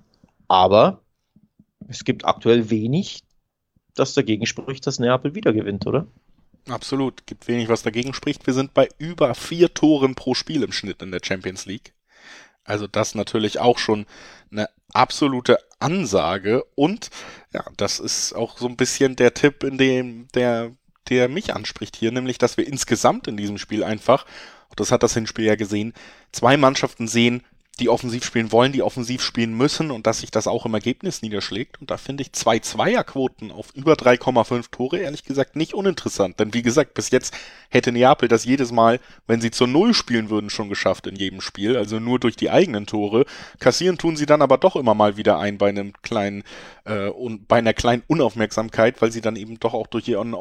aber es gibt aktuell wenig, das dagegen spricht, dass Neapel wieder gewinnt, oder? Absolut, gibt wenig, was dagegen spricht. Wir sind bei über vier Toren pro Spiel im Schnitt in der Champions League. Also das natürlich auch schon eine absolute Ansage und ja, das ist auch so ein bisschen der Tipp, in dem der, der mich anspricht hier, nämlich, dass wir insgesamt in diesem Spiel einfach und das hat das Hinspiel ja gesehen, zwei Mannschaften sehen, die offensiv spielen wollen, die offensiv spielen müssen und dass sich das auch im Ergebnis niederschlägt. Und da finde ich zwei Zweierquoten auf über drei Komma fünf Tore ehrlich gesagt nicht uninteressant. Denn wie gesagt, bis jetzt hätte Neapel das jedes Mal, wenn sie zur Null spielen würden, schon geschafft in jedem Spiel. Also nur durch die eigenen Tore. Kassieren tun sie dann aber doch immer mal wieder ein bei einem kleinen äh, und bei einer kleinen Unaufmerksamkeit, weil sie dann eben doch auch durch ihren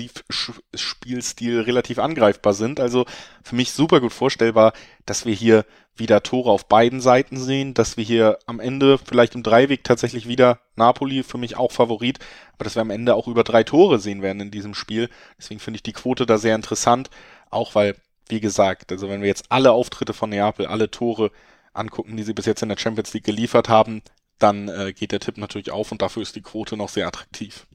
Offensivspielstil relativ angreifbar sind. Also für mich super gut vorstellbar, dass wir hier wieder Tore auf beiden Seiten sehen, dass wir hier am Ende vielleicht im Dreiweg tatsächlich wieder Napoli, für mich auch Favorit, aber dass wir am Ende auch über drei Tore sehen werden in diesem Spiel. Deswegen finde ich die Quote da sehr interessant, auch weil, wie gesagt, also wenn wir jetzt alle Auftritte von Neapel, alle Tore angucken, die sie bis jetzt in der Champions League geliefert haben, dann äh, geht der Tipp natürlich auf und dafür ist die Quote noch sehr attraktiv.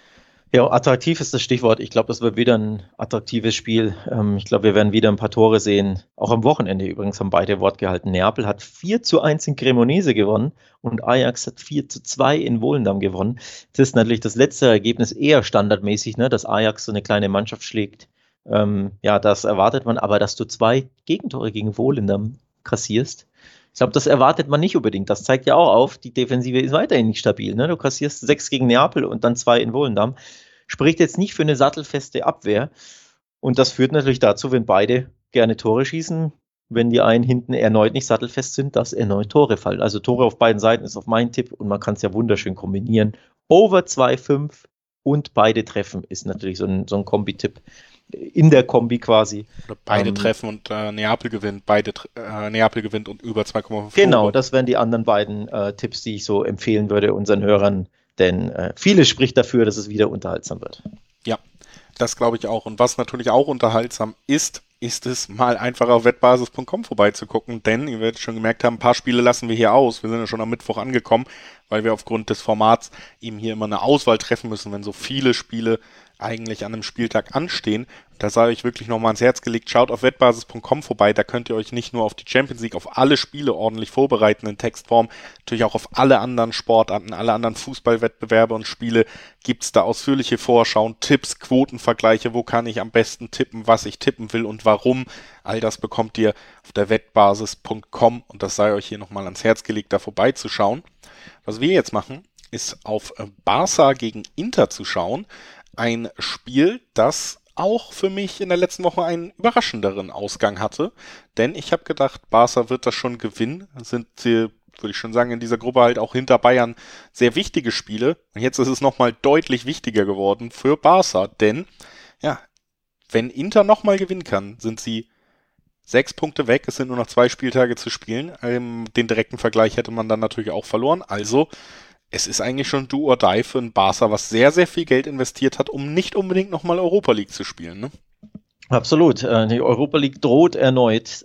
Ja, attraktiv ist das Stichwort. Ich glaube, das wird wieder ein attraktives Spiel. Ähm, ich glaube, wir werden wieder ein paar Tore sehen. Auch am Wochenende übrigens haben beide Wort gehalten. Neapel hat vier zu eins in Cremonese gewonnen und Ajax hat vier zu zwei in Volendam gewonnen. Das ist natürlich das letzte Ergebnis eher standardmäßig, ne, dass Ajax so eine kleine Mannschaft schlägt. Ähm, ja, das erwartet man, aber dass du zwei Gegentore gegen Volendam kassierst, ich glaube, das erwartet man nicht unbedingt. Das zeigt ja auch auf, die Defensive ist weiterhin nicht stabil. Ne? Du kassierst sechs gegen Neapel und dann zwei in Volendam. Spricht jetzt nicht für eine sattelfeste Abwehr. Und das führt natürlich dazu, wenn beide gerne Tore schießen, wenn die einen hinten erneut nicht sattelfest sind, dass erneut Tore fallen. Also Tore auf beiden Seiten ist auf mein Tipp und man kann es ja wunderschön kombinieren. Over zwei Komma fünf und beide treffen ist natürlich so ein, so ein Kombi-Tipp. In der Kombi quasi. Oder beide ähm, treffen und äh, Neapel gewinnt, beide äh, Neapel gewinnt und über zwei Komma fünf. Genau, Tore. Das wären die anderen beiden äh, Tipps, die ich so empfehlen würde unseren Hörern, denn äh, vieles spricht dafür, dass es wieder unterhaltsam wird. Ja, das glaube ich auch. Und was natürlich auch unterhaltsam ist, ist es mal einfach auf wettbasis punkt com vorbeizugucken, denn ihr werdet schon gemerkt haben, ein paar Spiele lassen wir hier aus. Wir sind ja schon am Mittwoch angekommen, weil wir aufgrund des Formats eben hier immer eine Auswahl treffen müssen, wenn so viele Spiele eigentlich an einem Spieltag anstehen. Da sei ich wirklich nochmal ans Herz gelegt, schaut auf wettbasis punkt com vorbei, da könnt ihr euch nicht nur auf die Champions League, auf alle Spiele ordentlich vorbereiten in Textform, natürlich auch auf alle anderen Sportarten, alle anderen Fußballwettbewerbe und Spiele gibt's da ausführliche Vorschauen, Tipps, Quotenvergleiche, wo kann ich am besten tippen, was ich tippen will und warum. All das bekommt ihr auf der wettbasis punkt com und das sei euch hier nochmal ans Herz gelegt, da vorbeizuschauen. Was wir jetzt machen, ist auf Barca gegen Inter zu schauen. Ein Spiel, das auch für mich in der letzten Woche einen überraschenderen Ausgang hatte. Denn ich habe gedacht, Barca wird das schon gewinnen. Sind, würde ich schon sagen, in dieser Gruppe halt auch hinter Bayern sehr wichtige Spiele. Und jetzt ist es nochmal deutlich wichtiger geworden für Barca. Denn, ja, wenn Inter nochmal gewinnen kann, sind sie sechs Punkte weg. Es sind nur noch zwei Spieltage zu spielen. Ähm, den direkten Vergleich hätte man dann natürlich auch verloren. Also es ist eigentlich schon do or die für ein Barca, was sehr, sehr viel Geld investiert hat, um nicht unbedingt nochmal Europa League zu spielen. Ne? Absolut. Die Europa League droht erneut.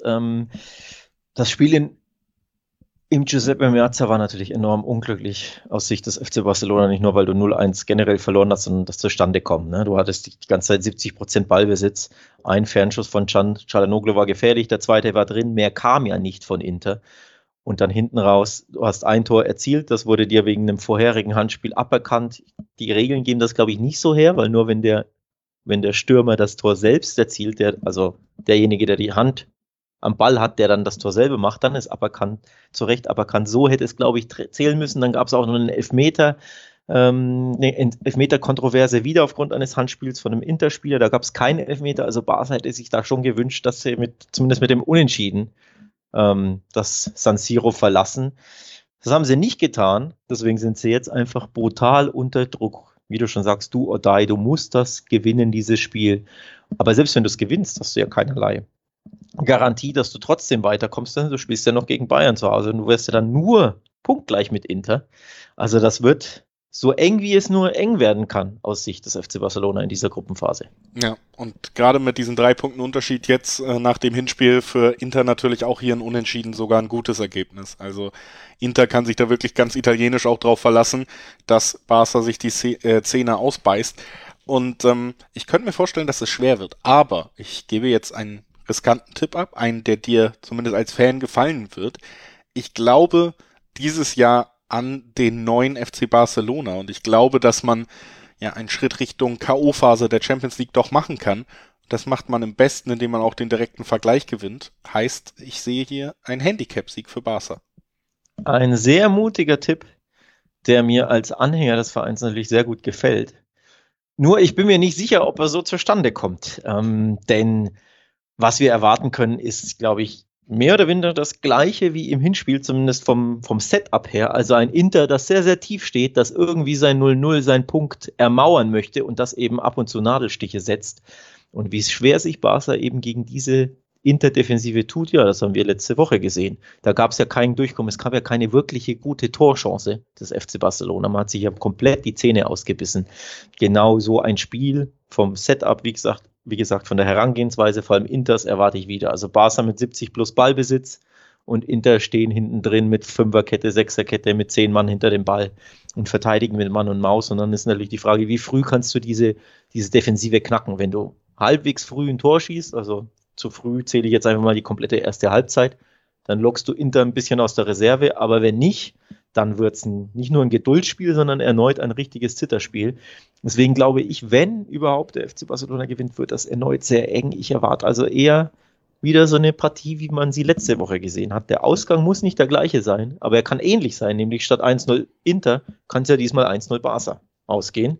Das Spiel in, im Giuseppe Meazza war natürlich enorm unglücklich aus Sicht des F C Barcelona, nicht nur weil du null eins generell verloren hast, sondern das zustande kommt. Ne? Du hattest die ganze Zeit siebzig Prozent Ballbesitz. Ein Fernschuss von Can Çalhanoğlu war gefährlich, der zweite war drin. Mehr kam ja nicht von Inter. Und dann hinten raus, du hast ein Tor erzielt, das wurde dir wegen einem vorherigen Handspiel aberkannt. Die Regeln geben das, glaube ich, nicht so her, weil nur wenn der, wenn der Stürmer das Tor selbst erzielt, der, also derjenige, der die Hand am Ball hat, der dann das Tor selber macht, dann ist aberkannt, zu Recht aberkannt. So hätte es, glaube ich, zählen müssen. Dann gab es auch noch einen Elfmeter, ähm, eine Elfmeter-Kontroverse wieder aufgrund eines Handspiels von einem Interspieler. Da gab es keinen Elfmeter. Also Barca hätte sich da schon gewünscht, dass sie mit, zumindest mit dem Unentschieden das San Siro verlassen. Das haben sie nicht getan, deswegen sind sie jetzt einfach brutal unter Druck. Wie du schon sagst, du or die, du musst das gewinnen, dieses Spiel. Aber selbst wenn du es gewinnst, hast du ja keinerlei Garantie, dass du trotzdem weiterkommst, denn du spielst ja noch gegen Bayern zu Hause und du wirst ja dann nur punktgleich mit Inter. Also das wird so eng, wie es nur eng werden kann, aus Sicht des F C Barcelona in dieser Gruppenphase. Ja, und gerade mit diesen drei Punkten Unterschied jetzt äh, nach dem Hinspiel für Inter natürlich auch hier ein Unentschieden, sogar ein gutes Ergebnis. Also Inter kann sich da wirklich ganz italienisch auch drauf verlassen, dass Barca sich die Zähne ausbeißt. Und ähm, ich könnte mir vorstellen, dass es schwer wird. Aber ich gebe jetzt einen riskanten Tipp ab, einen, der dir zumindest als Fan gefallen wird. Ich glaube, dieses Jahr an den neuen F C Barcelona und ich glaube, dass man ja einen Schritt Richtung K O-Phase der Champions League doch machen kann Das macht man am besten, indem man auch den direkten Vergleich gewinnt. Heißt, ich sehe hier einen Handicap-Sieg für Barca. Ein sehr mutiger Tipp, der mir als Anhänger des Vereins natürlich sehr gut gefällt. Nur ich bin mir nicht sicher, ob er so zustande kommt. Ähm, denn was wir erwarten können, ist, glaube ich, mehr oder weniger das Gleiche wie im Hinspiel, zumindest vom, vom Setup her. Also ein Inter, das sehr, sehr tief steht, das irgendwie sein null null, seinen Punkt ermauern möchte und das eben ab und zu Nadelstiche setzt. Und wie schwer sich Barca eben gegen diese Interdefensive tut, ja, das haben wir letzte Woche gesehen. Da gab es ja keinen Durchkommen, es gab ja keine wirkliche gute Torchance des F C Barcelona. Man hat sich ja komplett die Zähne ausgebissen. Genau so ein Spiel vom Setup, wie gesagt, wie gesagt, von der Herangehensweise, vor allem Inters, erwarte ich wieder. Also Barca mit siebzig plus Ballbesitz und Inter stehen hinten drin mit Fünferkette, Sechserkette, mit zehn Mann hinter dem Ball und verteidigen mit Mann und Maus. Und dann ist natürlich die Frage, wie früh kannst du diese, diese Defensive knacken, wenn du halbwegs früh ein Tor schießt, also zu früh zähle ich jetzt einfach mal die komplette erste Halbzeit, dann lockst du Inter ein bisschen aus der Reserve, aber wenn nicht, dann wird es nicht nur ein Geduldsspiel, sondern erneut ein richtiges Zitterspiel. Deswegen glaube ich, wenn überhaupt der F C Barcelona gewinnt, wird das erneut sehr eng. Ich erwarte also eher wieder so eine Partie, wie man sie letzte Woche gesehen hat. Der Ausgang muss nicht der gleiche sein, aber er kann ähnlich sein, nämlich statt eins null Inter kann es ja diesmal eins null Barca ausgehen.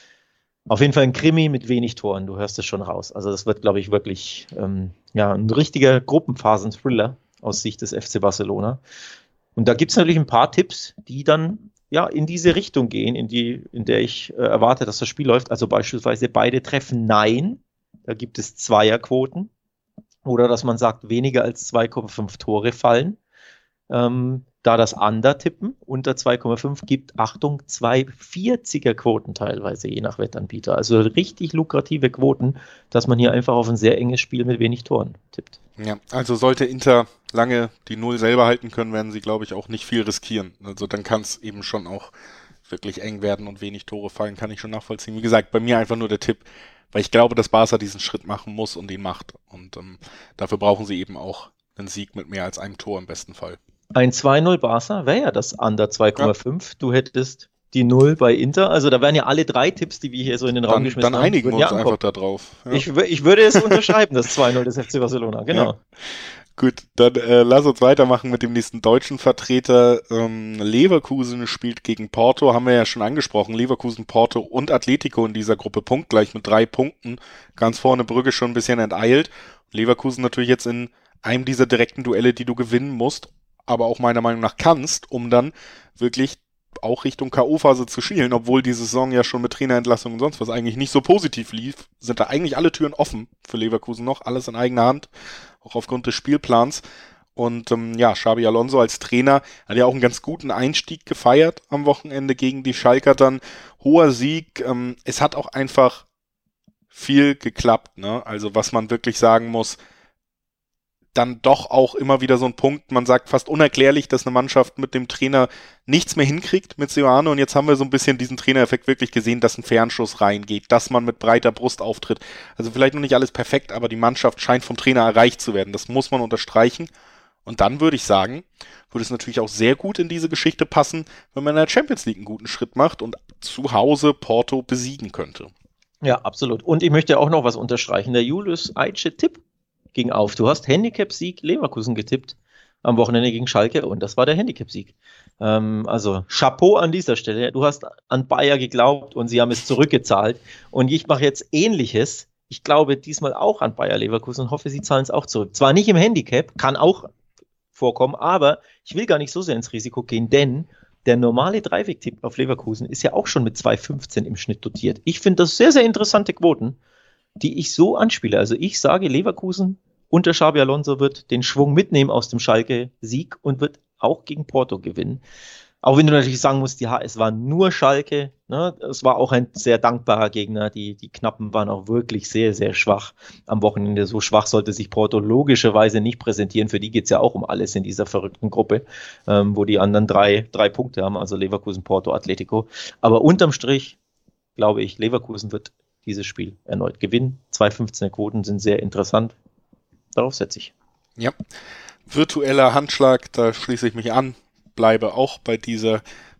Auf jeden Fall ein Krimi mit wenig Toren, du hörst es schon raus. Also das wird, glaube ich, wirklich ähm, ja, ein richtiger Gruppenphasen-Thriller aus Sicht des F C Barcelona. Und da gibt es natürlich ein paar Tipps, die dann ja in diese Richtung gehen, in die, in der ich äh, erwarte, dass das Spiel läuft. Also beispielsweise beide treffen Nein, da gibt es Zweierquoten. Oder dass man sagt, weniger als zwei Komma fünf Tore fallen. Ähm, da das Under tippen unter zwei Komma fünf gibt, Achtung, zwei vierziger Quoten teilweise, je nach Wettanbieter. Also richtig lukrative Quoten, dass man hier einfach auf ein sehr enges Spiel mit wenig Toren tippt. Ja, also sollte Inter lange die Null selber halten können, werden sie, glaube ich, auch nicht viel riskieren. Also dann kann es eben schon auch wirklich eng werden und wenig Tore fallen, kann ich schon nachvollziehen. Wie gesagt, bei mir einfach nur der Tipp, weil ich glaube, dass Barca diesen Schritt machen muss und ihn macht. Und ähm, dafür brauchen sie eben auch einen Sieg mit mehr als einem Tor im besten Fall. Ein zwei null Barca wäre ja das Under zwei Komma fünf. Ja. Du hättest die Null bei Inter. Also da wären ja alle drei Tipps, die wir hier so in den Raum dann, geschmissen dann haben. Dann einigen wir uns ja einfach da drauf. Ja. Ich, ich würde es unterschreiben, das zwei null des F C Barcelona, genau. Ja. Gut, dann äh, lass uns weitermachen mit dem nächsten deutschen Vertreter. Ähm, Leverkusen spielt gegen Porto, haben wir ja schon angesprochen. Leverkusen, Porto und Atletico in dieser Gruppe punktgleich mit drei Punkten. Ganz vorne Brügge schon ein bisschen enteilt. Leverkusen natürlich jetzt in einem dieser direkten Duelle, die du gewinnen musst, aber auch meiner Meinung nach kannst, um dann wirklich auch Richtung K O-Phase zu schielen, obwohl die Saison ja schon mit Trainerentlassung und sonst was eigentlich nicht so positiv lief, sind da eigentlich alle Türen offen für Leverkusen noch, alles in eigener Hand, auch aufgrund des Spielplans. Und ähm, ja, Xabi Alonso als Trainer hat ja auch einen ganz guten Einstieg gefeiert am Wochenende gegen die Schalker dann. Hoher Sieg, ähm, es hat auch einfach viel geklappt, ne? Also was man wirklich sagen muss, dann doch auch immer wieder so ein Punkt, man sagt fast unerklärlich, dass eine Mannschaft mit dem Trainer nichts mehr hinkriegt mit Seoane, und jetzt haben wir so ein bisschen diesen Trainereffekt wirklich gesehen, dass ein Fernschuss reingeht, dass man mit breiter Brust auftritt. Also vielleicht noch nicht alles perfekt, aber die Mannschaft scheint vom Trainer erreicht zu werden. Das muss man unterstreichen. Und dann würde ich sagen, würde es natürlich auch sehr gut in diese Geschichte passen, wenn man in der Champions League einen guten Schritt macht und zu Hause Porto besiegen könnte. Ja, absolut. Und ich möchte auch noch was unterstreichen. Der Julius Eiche-Tipp ging auf. Du hast Handicap-Sieg Leverkusen getippt am Wochenende gegen Schalke und das war der Handicap-Sieg. Ähm, also Chapeau an dieser Stelle. Du hast an Bayer geglaubt und sie haben es zurückgezahlt. Und ich mache jetzt Ähnliches. Ich glaube diesmal auch an Bayer Leverkusen und hoffe, sie zahlen es auch zurück. Zwar nicht im Handicap, kann auch vorkommen, aber ich will gar nicht so sehr ins Risiko gehen, denn der normale Dreiweg-Tipp auf Leverkusen ist ja auch schon mit zwei Komma fünfzehn im Schnitt dotiert. Ich finde das sehr, sehr interessante Quoten, die ich so anspiele. Also ich sage, Leverkusen unter Xabi Alonso wird den Schwung mitnehmen aus dem Schalke-Sieg und wird auch gegen Porto gewinnen. Auch wenn du natürlich sagen musst, ja, es war nur Schalke, ne? Es war auch ein sehr dankbarer Gegner. Die, die Knappen waren auch wirklich sehr, sehr schwach am Wochenende. So schwach sollte sich Porto logischerweise nicht präsentieren. Für die geht es ja auch um alles in dieser verrückten Gruppe, ähm, wo die anderen drei, drei Punkte haben, also Leverkusen, Porto, Atletico. Aber unterm Strich glaube ich, Leverkusen wird dieses Spiel erneut gewinnen. zwei Komma fünfzehn Quoten sind sehr interessant. Darauf setze ich. Ja, virtueller Handschlag, da schließe ich mich an. Bleibe auch bei dieser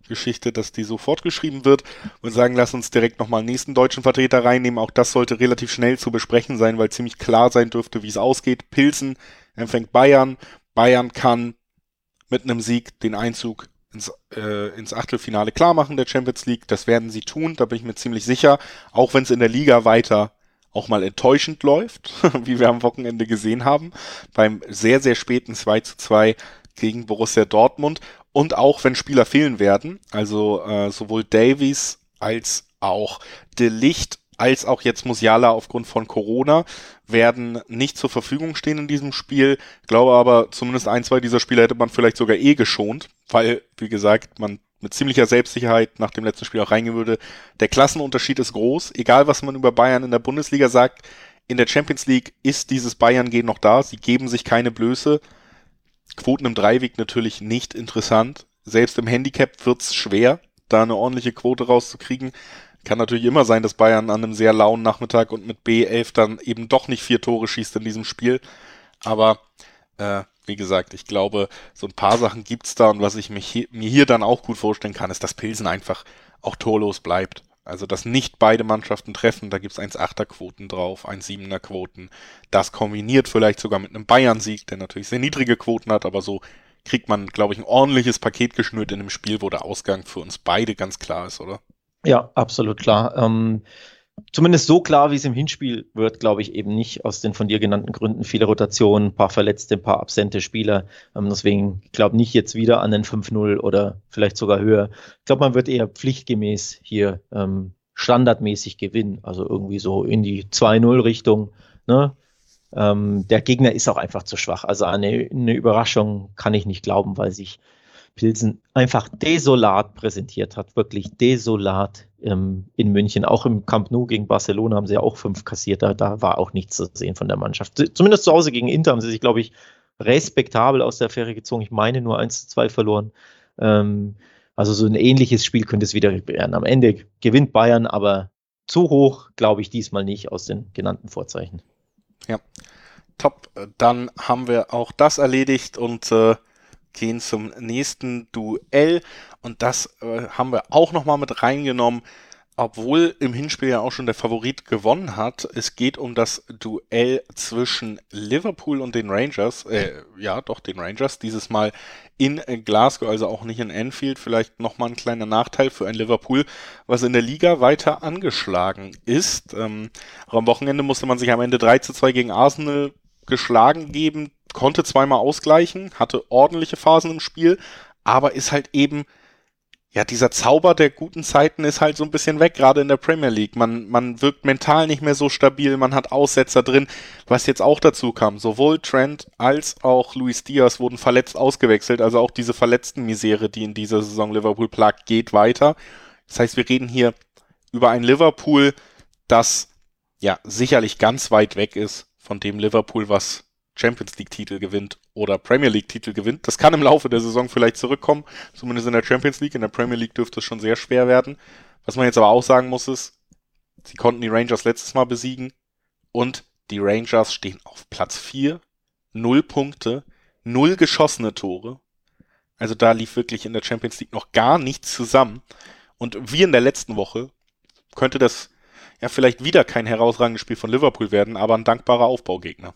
Geschichte, dass die so fortgeschrieben wird und sagen, lass uns direkt nochmal einen nächsten deutschen Vertreter reinnehmen. Auch das sollte relativ schnell zu besprechen sein, weil ziemlich klar sein dürfte, wie es ausgeht. Pilsen empfängt Bayern. Bayern kann mit einem Sieg den Einzug ins, äh, ins Achtelfinale klar machen der Champions League. Das werden sie tun, da bin ich mir ziemlich sicher. Auch wenn es in der Liga weiter auch mal enttäuschend läuft, wie wir am Wochenende gesehen haben, beim sehr, sehr späten zwei zu zwei gegen Borussia Dortmund. Und auch wenn Spieler fehlen werden, also äh, sowohl Davies als auch De Ligt, als auch jetzt Musiala aufgrund von Corona, werden nicht zur Verfügung stehen in diesem Spiel. Ich glaube aber, zumindest ein, zwei dieser Spieler hätte man vielleicht sogar eh geschont, weil, wie gesagt, man mit ziemlicher Selbstsicherheit nach dem letzten Spiel auch reingehen würde. Der Klassenunterschied ist groß, egal was man über Bayern in der Bundesliga sagt. In der Champions League ist dieses Bayern-Gehen noch da, sie geben sich keine Blöße. Quoten im Dreiweg natürlich nicht interessant. Selbst im Handicap wird's schwer, da eine ordentliche Quote rauszukriegen. Kann natürlich immer sein, dass Bayern an einem sehr lauen Nachmittag und mit B elf dann eben doch nicht vier Tore schießt in diesem Spiel. Aber äh, wie gesagt, ich glaube, so ein paar Sachen gibt's da und was ich mich hier, mir hier dann auch gut vorstellen kann, ist, dass Pilsen einfach auch torlos bleibt. Also, dass nicht beide Mannschaften treffen, da gibt's eins Komma achter Quoten drauf, eins Komma siebener Quoten. Das kombiniert vielleicht sogar mit einem Bayern-Sieg, der natürlich sehr niedrige Quoten hat, aber so kriegt man, glaube ich, ein ordentliches Paket geschnürt in einem Spiel, wo der Ausgang für uns beide ganz klar ist, oder? Ja, absolut klar. Ähm, zumindest so klar, wie es im Hinspiel wird, glaube ich eben nicht, aus den von dir genannten Gründen. Viele Rotationen, ein paar Verletzte, ein paar absente Spieler. Ähm, deswegen, ich glaube nicht jetzt wieder an den fünf null oder vielleicht sogar höher. Ich glaube, man wird eher pflichtgemäß hier ähm, standardmäßig gewinnen. Also irgendwie so in die zwei null Richtung. Ne? Ähm, der Gegner ist auch einfach zu schwach. Also eine, eine Überraschung kann ich nicht glauben, weil sich Pilsen einfach desolat präsentiert hat, wirklich desolat ähm, in München. Auch im Camp Nou gegen Barcelona haben sie ja auch fünf kassiert, da, da war auch nichts zu sehen von der Mannschaft. Zumindest zu Hause gegen Inter haben sie sich, glaube ich, respektabel aus der Affäre gezogen. Ich meine nur eins zu zwei verloren. Ähm, also so ein ähnliches Spiel könnte es wieder werden. Am Ende gewinnt Bayern, aber zu hoch, glaube ich, diesmal nicht aus den genannten Vorzeichen. Ja, top. Dann haben wir auch das erledigt und äh, gehen zum nächsten Duell und das äh, haben wir auch nochmal mit reingenommen, obwohl im Hinspiel ja auch schon der Favorit gewonnen hat. Es geht um das Duell zwischen Liverpool und den Rangers, äh, ja doch den Rangers, dieses Mal in Glasgow, also auch nicht in Anfield, vielleicht nochmal ein kleiner Nachteil für ein Liverpool, was in der Liga weiter angeschlagen ist. Ähm, auch am Wochenende musste man sich am Ende drei zu zwei gegen Arsenal geschlagen geben, konnte zweimal ausgleichen, hatte ordentliche Phasen im Spiel, aber ist halt eben, ja, dieser Zauber der guten Zeiten ist halt so ein bisschen weg, gerade in der Premier League. Man, man wirkt mental nicht mehr so stabil, man hat Aussetzer drin, was jetzt auch dazu kam. Sowohl Trent als auch Luis Diaz wurden verletzt ausgewechselt, also auch diese Verletzten-Misere, die in dieser Saison Liverpool plagt, geht weiter. Das heißt, wir reden hier über ein Liverpool, das ja sicherlich ganz weit weg ist von dem Liverpool, was Champions League-Titel gewinnt oder Premier League-Titel gewinnt. Das kann im Laufe der Saison vielleicht zurückkommen, zumindest in der Champions League. In der Premier League dürfte es schon sehr schwer werden. Was man jetzt aber auch sagen muss ist, sie konnten die Rangers letztes Mal besiegen und die Rangers stehen auf Platz vier, null Punkte, null geschossene Tore. Also da lief wirklich in der Champions League noch gar nichts zusammen. Und wie in der letzten Woche könnte das ja vielleicht wieder kein herausragendes Spiel von Liverpool werden, aber ein dankbarer Aufbaugegner.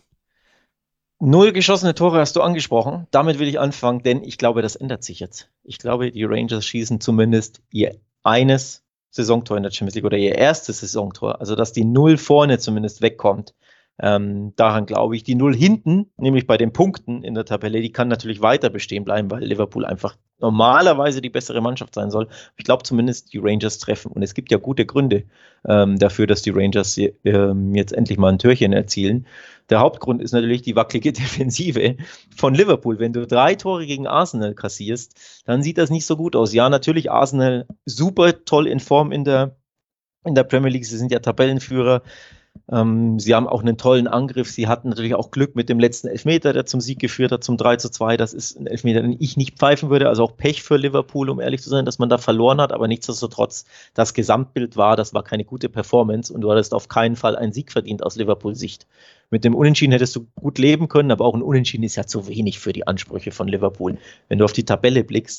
Null geschossene Tore hast du angesprochen. Damit will ich anfangen, denn ich glaube, das ändert sich jetzt. Ich glaube, die Rangers schießen zumindest ihr eines Saisontor in der Champions League oder ihr erstes Saisontor. Also, dass die Null vorne zumindest wegkommt. Ähm, daran glaube ich. Die Null hinten, nämlich bei den Punkten in der Tabelle, die kann natürlich weiter bestehen bleiben, weil Liverpool einfach normalerweise die bessere Mannschaft sein soll. Ich glaube zumindest, die Rangers treffen. Und es gibt ja gute Gründe ähm, dafür, dass die Rangers ähm, jetzt endlich mal ein Türchen erzielen. Der Hauptgrund ist natürlich die wackelige Defensive von Liverpool. Wenn du drei Tore gegen Arsenal kassierst, dann sieht das nicht so gut aus. Ja, natürlich Arsenal super toll in Form in der, in der Premier League. Sie sind ja Tabellenführer. Ähm, sie haben auch einen tollen Angriff. Sie hatten natürlich auch Glück mit dem letzten Elfmeter, der zum Sieg geführt hat, zum drei zu zwei. Das ist ein Elfmeter, den ich nicht pfeifen würde. Also auch Pech für Liverpool, um ehrlich zu sein, dass man da verloren hat. Aber nichtsdestotrotz, das Gesamtbild war, das war keine gute Performance und du hattest auf keinen Fall einen Sieg verdient aus Liverpool-Sicht. Mit dem Unentschieden hättest du gut leben können, aber auch ein Unentschieden ist ja zu wenig für die Ansprüche von Liverpool, wenn du auf die Tabelle blickst.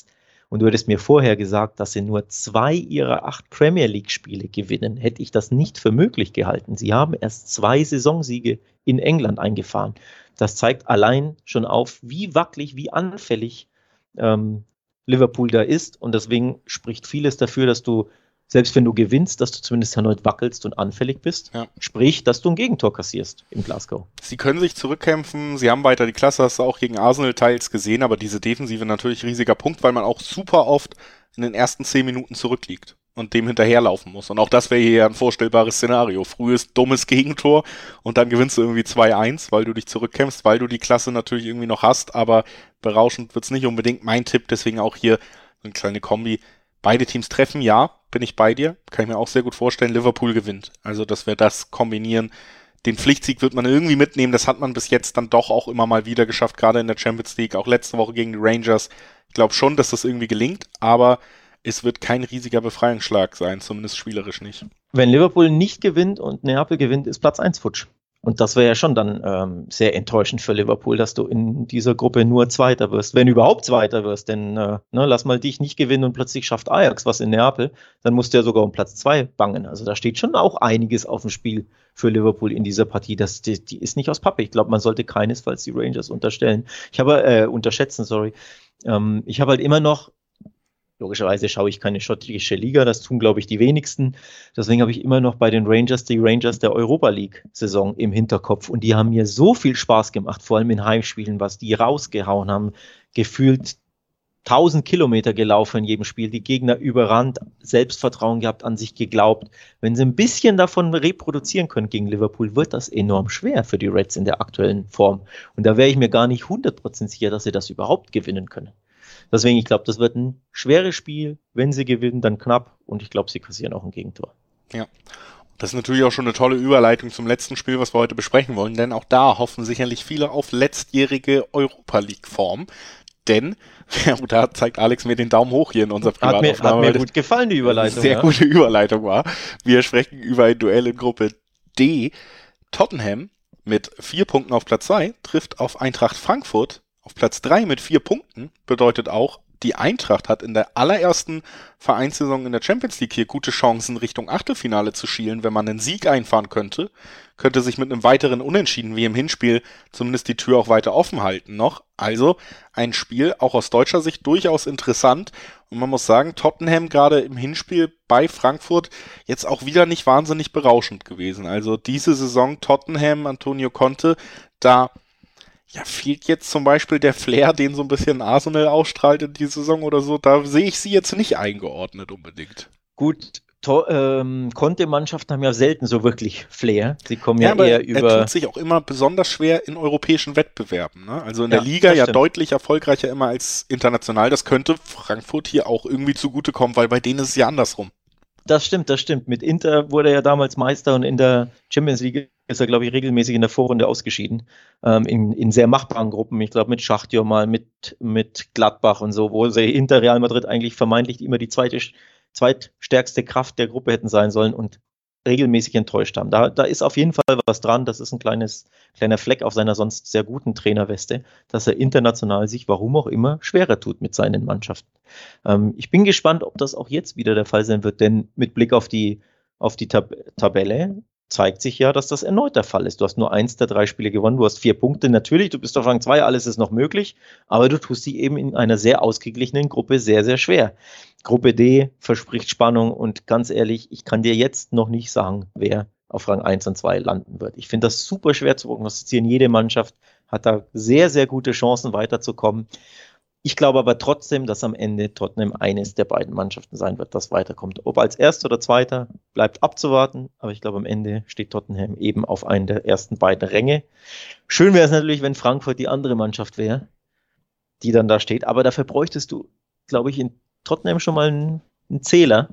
und du hättest mir vorher gesagt, dass sie nur zwei ihrer acht Premier League-Spiele gewinnen, hätte ich das nicht für möglich gehalten. Sie haben erst zwei Saisonsiege in England eingefahren. Das zeigt allein schon auf, wie wackelig, wie anfällig ähm, Liverpool da ist, und deswegen spricht vieles dafür, dass du, selbst wenn du gewinnst, dass du zumindest erneut wackelst und anfällig bist. Ja. Sprich, dass du ein Gegentor kassierst in Glasgow. Sie können sich zurückkämpfen, sie haben weiter die Klasse, hast du auch gegen Arsenal teils gesehen, aber diese Defensive natürlich riesiger Punkt, weil man auch super oft in den ersten zehn Minuten zurückliegt und dem hinterherlaufen muss. Und auch das wäre hier ein vorstellbares Szenario. Frühes, dummes Gegentor und dann gewinnst du irgendwie zwei eins, weil du dich zurückkämpfst, weil du die Klasse natürlich irgendwie noch hast, aber berauschend wird's nicht unbedingt. Mein Tipp, deswegen auch hier so eine kleine Kombi. Beide Teams treffen, ja, bin ich bei dir. Kann ich mir auch sehr gut vorstellen. Liverpool gewinnt. Also, dass wir das kombinieren. Den Pflichtsieg wird man irgendwie mitnehmen. Das hat man bis jetzt dann doch auch immer mal wieder geschafft, gerade in der Champions League, auch letzte Woche gegen die Rangers. Ich glaube schon, dass das irgendwie gelingt, aber es wird kein riesiger Befreiungsschlag sein, zumindest spielerisch nicht. Wenn Liverpool nicht gewinnt und Neapel gewinnt, ist Platz eins futsch. Und das wäre ja schon dann ähm, sehr enttäuschend für Liverpool, dass du in dieser Gruppe nur Zweiter wirst, wenn überhaupt Zweiter wirst. Denn äh, ne, lass mal dich nicht gewinnen und plötzlich schafft Ajax was in Neapel, dann musst du ja sogar um Platz zwei bangen. Also da steht schon auch einiges auf dem Spiel für Liverpool in dieser Partie. Das, die, die ist nicht aus Pappe. Ich glaube, man sollte keinesfalls die Rangers unterstellen. Ich habe äh, unterschätzen, sorry. Ähm, ich habe halt immer noch, logischerweise schaue ich keine schottische Liga, das tun, glaube ich, die wenigsten. Deswegen habe ich immer noch bei den Rangers die Rangers der Europa League-Saison im Hinterkopf. Und die haben mir so viel Spaß gemacht, vor allem in Heimspielen, was die rausgehauen haben. Gefühlt tausend Kilometer gelaufen in jedem Spiel, die Gegner überrannt, Selbstvertrauen gehabt, an sich geglaubt. Wenn sie ein bisschen davon reproduzieren können gegen Liverpool, wird das enorm schwer für die Reds in der aktuellen Form. Und da wäre ich mir gar nicht hundert Prozent sicher, dass sie das überhaupt gewinnen können. Deswegen, ich glaube, das wird ein schweres Spiel. Wenn sie gewinnen, dann knapp. Und ich glaube, sie kassieren auch ein Gegentor. Ja, das ist natürlich auch schon eine tolle Überleitung zum letzten Spiel, was wir heute besprechen wollen. Denn auch da hoffen sicherlich viele auf letztjährige Europa-League-Form. Denn, ja, da zeigt Alex mir den Daumen hoch hier in unserer Privataufnahme. Hat mir, hat mir gut gefallen, die Überleitung. Sehr ja. gute Überleitung war. Wir sprechen über ein Duell in Gruppe D. Tottenham mit vier Punkten auf Platz zwei trifft auf Eintracht Frankfurt auf Platz drei mit vier Punkten. Bedeutet auch, die Eintracht hat in der allerersten Vereinssaison in der Champions League hier gute Chancen, Richtung Achtelfinale zu schielen, wenn man einen Sieg einfahren könnte. Könnte sich mit einem weiteren Unentschieden wie im Hinspiel zumindest die Tür auch weiter offen halten noch. Also ein Spiel auch aus deutscher Sicht durchaus interessant. Und man muss sagen, Tottenham gerade im Hinspiel bei Frankfurt jetzt auch wieder nicht wahnsinnig berauschend gewesen. Also diese Saison Tottenham, Antonio Conte, da ja, fehlt jetzt zum Beispiel der Flair, den so ein bisschen Arsenal ausstrahlt in die Saison oder so. Da sehe ich sie jetzt nicht eingeordnet unbedingt. Gut, to- ähm, Conte-Mannschaften haben ja selten so wirklich Flair. Sie kommen ja, ja eher über... Er tut sich auch immer besonders schwer in europäischen Wettbewerben. Ne? Also in der ja, Liga ja stimmt. Deutlich erfolgreicher immer als international. Das könnte Frankfurt hier auch irgendwie zugutekommen, weil bei denen ist es ja andersrum. Das stimmt, das stimmt. Mit Inter wurde er ja damals Meister und in der Champions League ist er, glaube ich, regelmäßig in der Vorrunde ausgeschieden. Ähm, in, in sehr machbaren Gruppen. Ich glaube, mit Schachtjör mal, mit, mit Gladbach und so, wo sie hinter Real Madrid eigentlich vermeintlich immer die zweite, zweitstärkste Kraft der Gruppe hätten sein sollen und regelmäßig enttäuscht haben. Da, da ist auf jeden Fall was dran. Das ist ein kleines, kleiner Fleck auf seiner sonst sehr guten Trainerweste, dass er international sich, warum auch immer, schwerer tut mit seinen Mannschaften. Ähm, ich bin gespannt, ob das auch jetzt wieder der Fall sein wird, denn mit Blick auf die, auf die Tab- Tabelle zeigt sich ja, dass das erneut der Fall ist. Du hast nur eins der drei Spiele gewonnen, du hast vier Punkte. Natürlich, du bist auf Rang zwei, alles ist noch möglich, aber du tust sie eben in einer sehr ausgeglichenen Gruppe sehr, sehr schwer. Gruppe D verspricht Spannung und ganz ehrlich, ich kann dir jetzt noch nicht sagen, wer auf Rang eins und zwei landen wird. Ich finde das super schwer zu prognostizieren. Jede Mannschaft hat da sehr, sehr gute Chancen weiterzukommen. Ich glaube aber trotzdem, dass am Ende Tottenham eines der beiden Mannschaften sein wird, das weiterkommt. Ob als Erster oder Zweiter, bleibt abzuwarten. Aber ich glaube, am Ende steht Tottenham eben auf einen der ersten beiden Ränge. Schön wäre es natürlich, wenn Frankfurt die andere Mannschaft wäre, die dann da steht. Aber dafür bräuchtest du, glaube ich, in Tottenham schon mal einen, einen Zähler.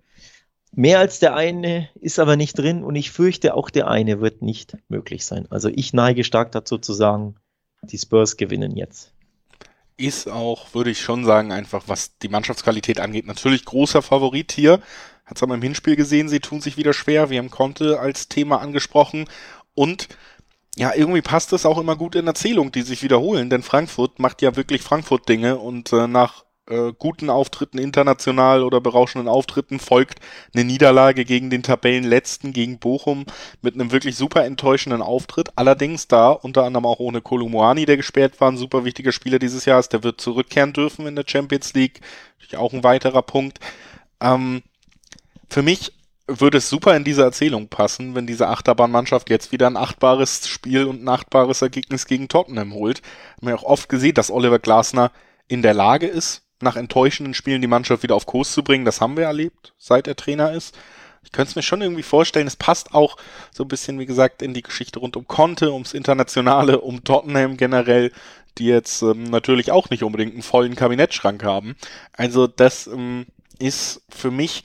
Mehr als der eine ist aber nicht drin und ich fürchte, auch der eine wird nicht möglich sein. Also ich neige stark dazu zu sagen, die Spurs gewinnen jetzt. Ist auch, würde ich schon sagen, einfach was die Mannschaftsqualität angeht, natürlich großer Favorit hier. Hat es aber im Hinspiel gesehen, sie tun sich wieder schwer. Wir haben Conte als Thema angesprochen und ja, irgendwie passt es auch immer gut in Erzählungen, die sich wiederholen, denn Frankfurt macht ja wirklich Frankfurt-Dinge und äh, nach äh, guten Auftritten international oder berauschenden Auftritten folgt eine Niederlage gegen den Tabellenletzten, gegen Bochum, mit einem wirklich super enttäuschenden Auftritt. Allerdings da unter anderem auch ohne Kolomuani, der gesperrt war, ein super wichtiger Spieler dieses Jahres, der wird zurückkehren dürfen in der Champions League. Natürlich auch ein weiterer Punkt. Ähm, für mich würde es super in diese Erzählung passen, wenn diese Achterbahnmannschaft jetzt wieder ein achtbares Spiel und ein achtbares Ergebnis gegen Tottenham holt. Wir haben ja auch oft gesehen, dass Oliver Glasner in der Lage ist, nach enttäuschenden Spielen die Mannschaft wieder auf Kurs zu bringen. Das haben wir erlebt, seit er Trainer ist. Ich könnte es mir schon irgendwie vorstellen, es passt auch so ein bisschen, wie gesagt, in die Geschichte rund um Conte, ums Internationale, um Tottenham generell, die jetzt ähm, natürlich auch nicht unbedingt einen vollen Kabinettschrank haben. Also das ähm, ist für mich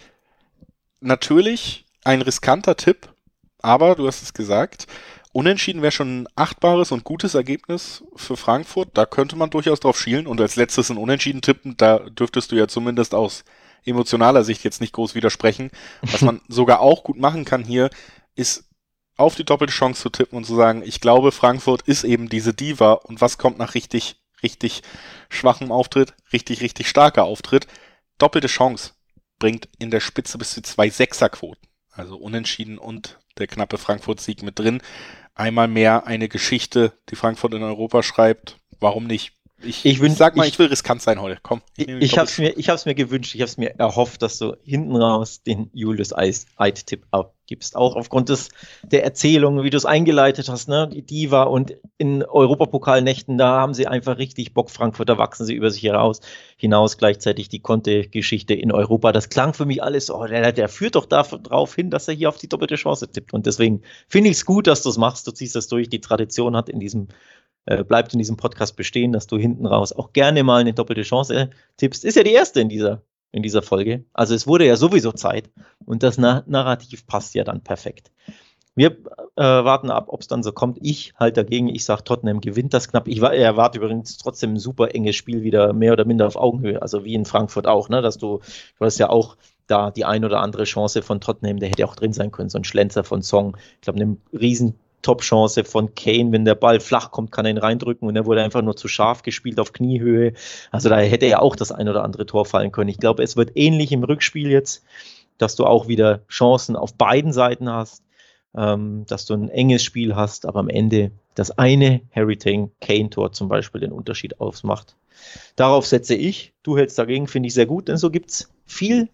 natürlich ein riskanter Tipp, aber du hast es gesagt, Unentschieden wäre schon ein achtbares und gutes Ergebnis für Frankfurt. Da könnte man durchaus drauf schielen und als letztes ein Unentschieden tippen. Da dürftest du ja zumindest aus emotionaler Sicht jetzt nicht groß widersprechen. Was man sogar auch gut machen kann hier, ist auf die doppelte Chance zu tippen und zu sagen, ich glaube, Frankfurt ist eben diese Diva und was kommt nach richtig, richtig schwachem Auftritt, richtig, richtig starker Auftritt. Doppelte Chance bringt in der Spitze bis zu zwei Sechserquoten. Also Unentschieden und der knappe Frankfurt-Sieg mit drin. Einmal mehr eine Geschichte, die Frankfurt in Europa schreibt. Warum nicht? Ich, Ich, wün- ich sag mal, ich, ich, will riskant sein heute. Komm. ich, nehme die ich habe es doppelte mir, ich hab's mir gewünscht, ich habe es mir erhofft, dass du hinten raus den Julius Eid-Tipp abgibst. Auch aufgrund des, der Erzählung, wie du es eingeleitet hast, ne? Die Diva und in Europapokalnächten, da haben sie einfach richtig Bock. Frankfurt, da wachsen sie über sich heraus, hinaus. Gleichzeitig die Conte-Geschichte in Europa. Das klang für mich alles, oh, der, der führt doch darauf hin, dass er hier auf die doppelte Chance tippt. Und deswegen finde ich es gut, dass du es machst. Du ziehst das durch. Die Tradition hat in diesem äh, bleibt in diesem Podcast bestehen, dass du hinten raus auch gerne mal eine doppelte Chance tippst. Ist ja die erste in dieser, in dieser Folge. Also es wurde ja sowieso Zeit und das Na- Narrativ passt ja dann perfekt. Wir äh, warten ab, ob es dann so kommt. Ich halte dagegen. Ich sage, Tottenham gewinnt das knapp. Ich erwarte übrigens trotzdem ein super enges Spiel wieder, mehr oder minder auf Augenhöhe. Also wie in Frankfurt auch, ne? Dass du, du hast ja auch da die ein oder andere Chance von Tottenham, der hätte auch drin sein können. So ein Schlenzer von Song. Ich glaube, eine riesen Top-Chance von Kane, wenn der Ball flach kommt, kann er ihn reindrücken und er wurde einfach nur zu scharf gespielt auf Kniehöhe. Also da hätte ja auch das ein oder andere Tor fallen können. Ich glaube, es wird ähnlich im Rückspiel jetzt, dass du auch wieder Chancen auf beiden Seiten hast, ähm, dass du ein enges Spiel hast, aber am Ende das eine Harry Kane-Tor zum Beispiel den Unterschied ausmacht. Darauf setze ich. Du hältst dagegen, finde ich sehr gut, denn so gibt es viel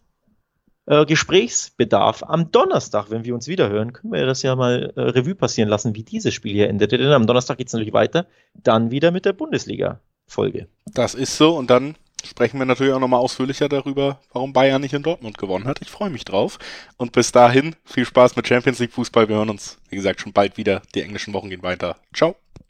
Äh, Gesprächsbedarf. Am Donnerstag, wenn wir uns wiederhören, können wir das ja mal äh, Revue passieren lassen, wie dieses Spiel hier endete. Denn am Donnerstag geht es natürlich weiter, dann wieder mit der Bundesliga-Folge. Das ist so und dann sprechen wir natürlich auch nochmal ausführlicher darüber, warum Bayern nicht in Dortmund gewonnen hat. Ich freue mich drauf und bis dahin viel Spaß mit Champions League Fußball. Wir hören uns, wie gesagt, schon bald wieder. Die englischen Wochen gehen weiter. Ciao.